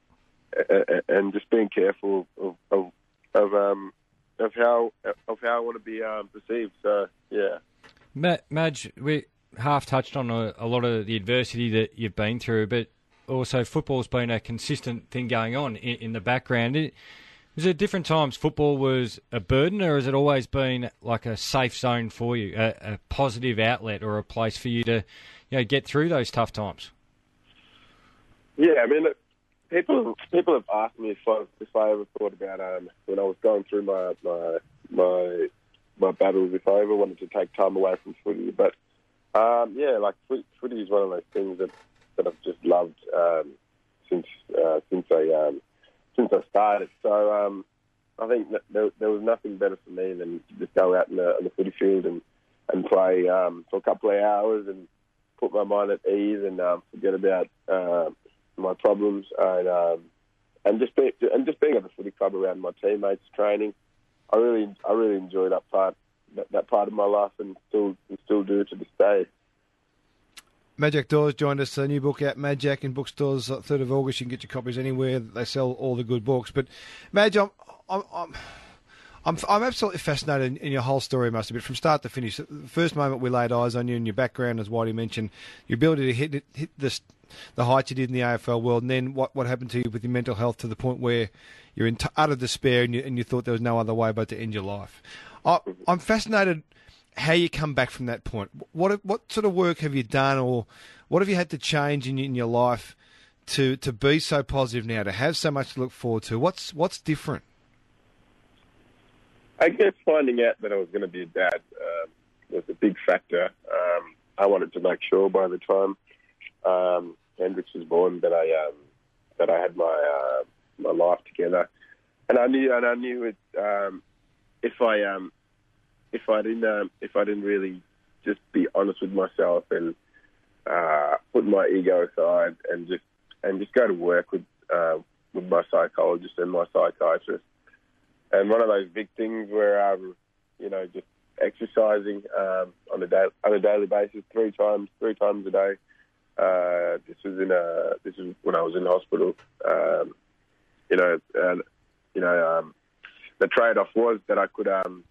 F: And just being careful of of, of um of how of how I want to be um, perceived. So yeah,
E: Matt, Madge, we half touched on a, a lot of the adversity that you've been through, but also football's been a consistent thing going on in, in the background. It, was it different times football was a burden, or has it always been like a safe zone for you, a, a positive outlet, or a place for you to, you know, get through those tough times?
F: Yeah, I mean. It, People people have asked me if I, if I ever thought about um, when I was going through my, my my my battles, if I ever wanted to take time away from footy. But um, yeah, like footy is one of those things that, that I've just loved um, since uh, since I um, since I started. So um, I think that there, there was nothing better for me than to just go out in the, in the footy field and and play um, for a couple of hours and put my mind at ease and um, forget about. Uh, my problems and um, and just be, and just being at the footy club around my teammates, training. I really I really enjoy that part that, that part of my life, and still and still do to this day.
B: Madjack Dawes joined us. A new book out, Madjack, in bookstores. third of August. You can get your copies anywhere. They sell all the good books. But Madge, I'm, I'm, I'm, I'm I'm absolutely fascinated in, in your whole story, Muster, but from start to finish. The first moment we laid eyes on you and your background, as Whitey mentioned, your ability to hit hit this, the heights you did in the A F L world, and then what, what happened to you with your mental health to the point where you're in t- utter despair and you, and you thought there was no other way but to end your life. I, I'm fascinated how you come back from that point. What what sort of work have you done, or what have you had to change in, in your life to, to be so positive now, to have so much to look forward to? What's what's different?
F: I guess finding out that I was going to be a dad uh, was a big factor. Um, I wanted to make sure by the time um, Hendrix was born that I um, that I had my uh, my life together, and I knew and I knew it. Um, if I um, if I didn't um, if I didn't really just be honest with myself and uh, put my ego aside and just and just go to work with uh, with my psychologist and my psychiatrist. And one of those big things where, um, you know, just exercising um, on a day, on a daily basis, three times, three times a day. Uh, this was in a, this was when I was in hospital. Um, you know, and you know, um, the trade-off was that I could, um,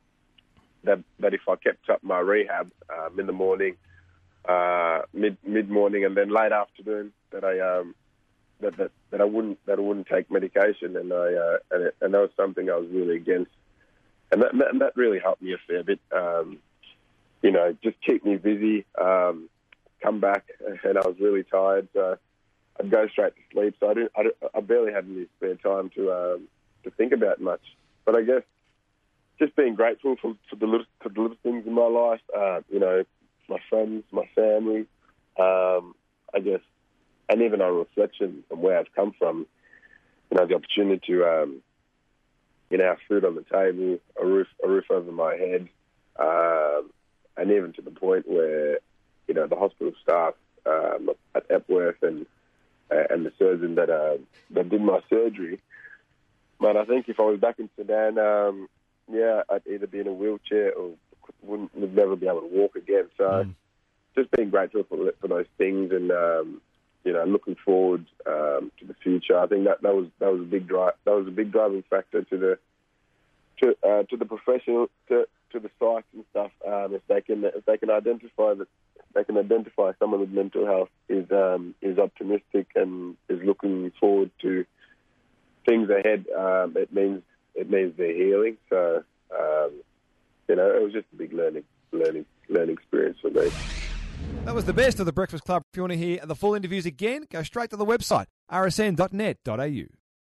F: that that if I kept up my rehab um, in the morning, uh, mid mid morning, and then late afternoon, that I. Um, That, that that I wouldn't that I wouldn't take medication, and I uh, and, it, and that was something I was really against, and that and that really helped me a fair bit. Um, you know, just keep me busy. Um, come back, and I was really tired, so I'd go straight to sleep. So I didn't. I, I barely had any spare time to um, to think about much. But I guess just being grateful for, for the little for the little things in my life. Uh, you know, my friends, my family. Um, I guess. And even on reflection from where I've come from, you know, the opportunity to, um, you know, have food on the table, a roof, a roof over my head, um, and even to the point where, you know, the hospital staff um, at Epworth and uh, and the surgeon that uh, that did my surgery. But I think if I was back in Sudan, um, yeah, I'd either be in a wheelchair or wouldn't would never be able to walk again. So, mm. just being grateful for for those things and. Um, You know, looking forward um, to the future. I think that, that was that was a big drive. That was a big driving factor to the to uh, to the professional to, to the sites and stuff. Um, if they can if they can identify that they can identify someone with mental health is um, is optimistic and is looking forward to things ahead. Um, it means it means they're healing. So um, you know, it was just a big learning learning learning experience for me.
B: That was the best of the Breakfast Club. If you want to hear the full interviews again, go straight to the website, r s n dot net dot a u.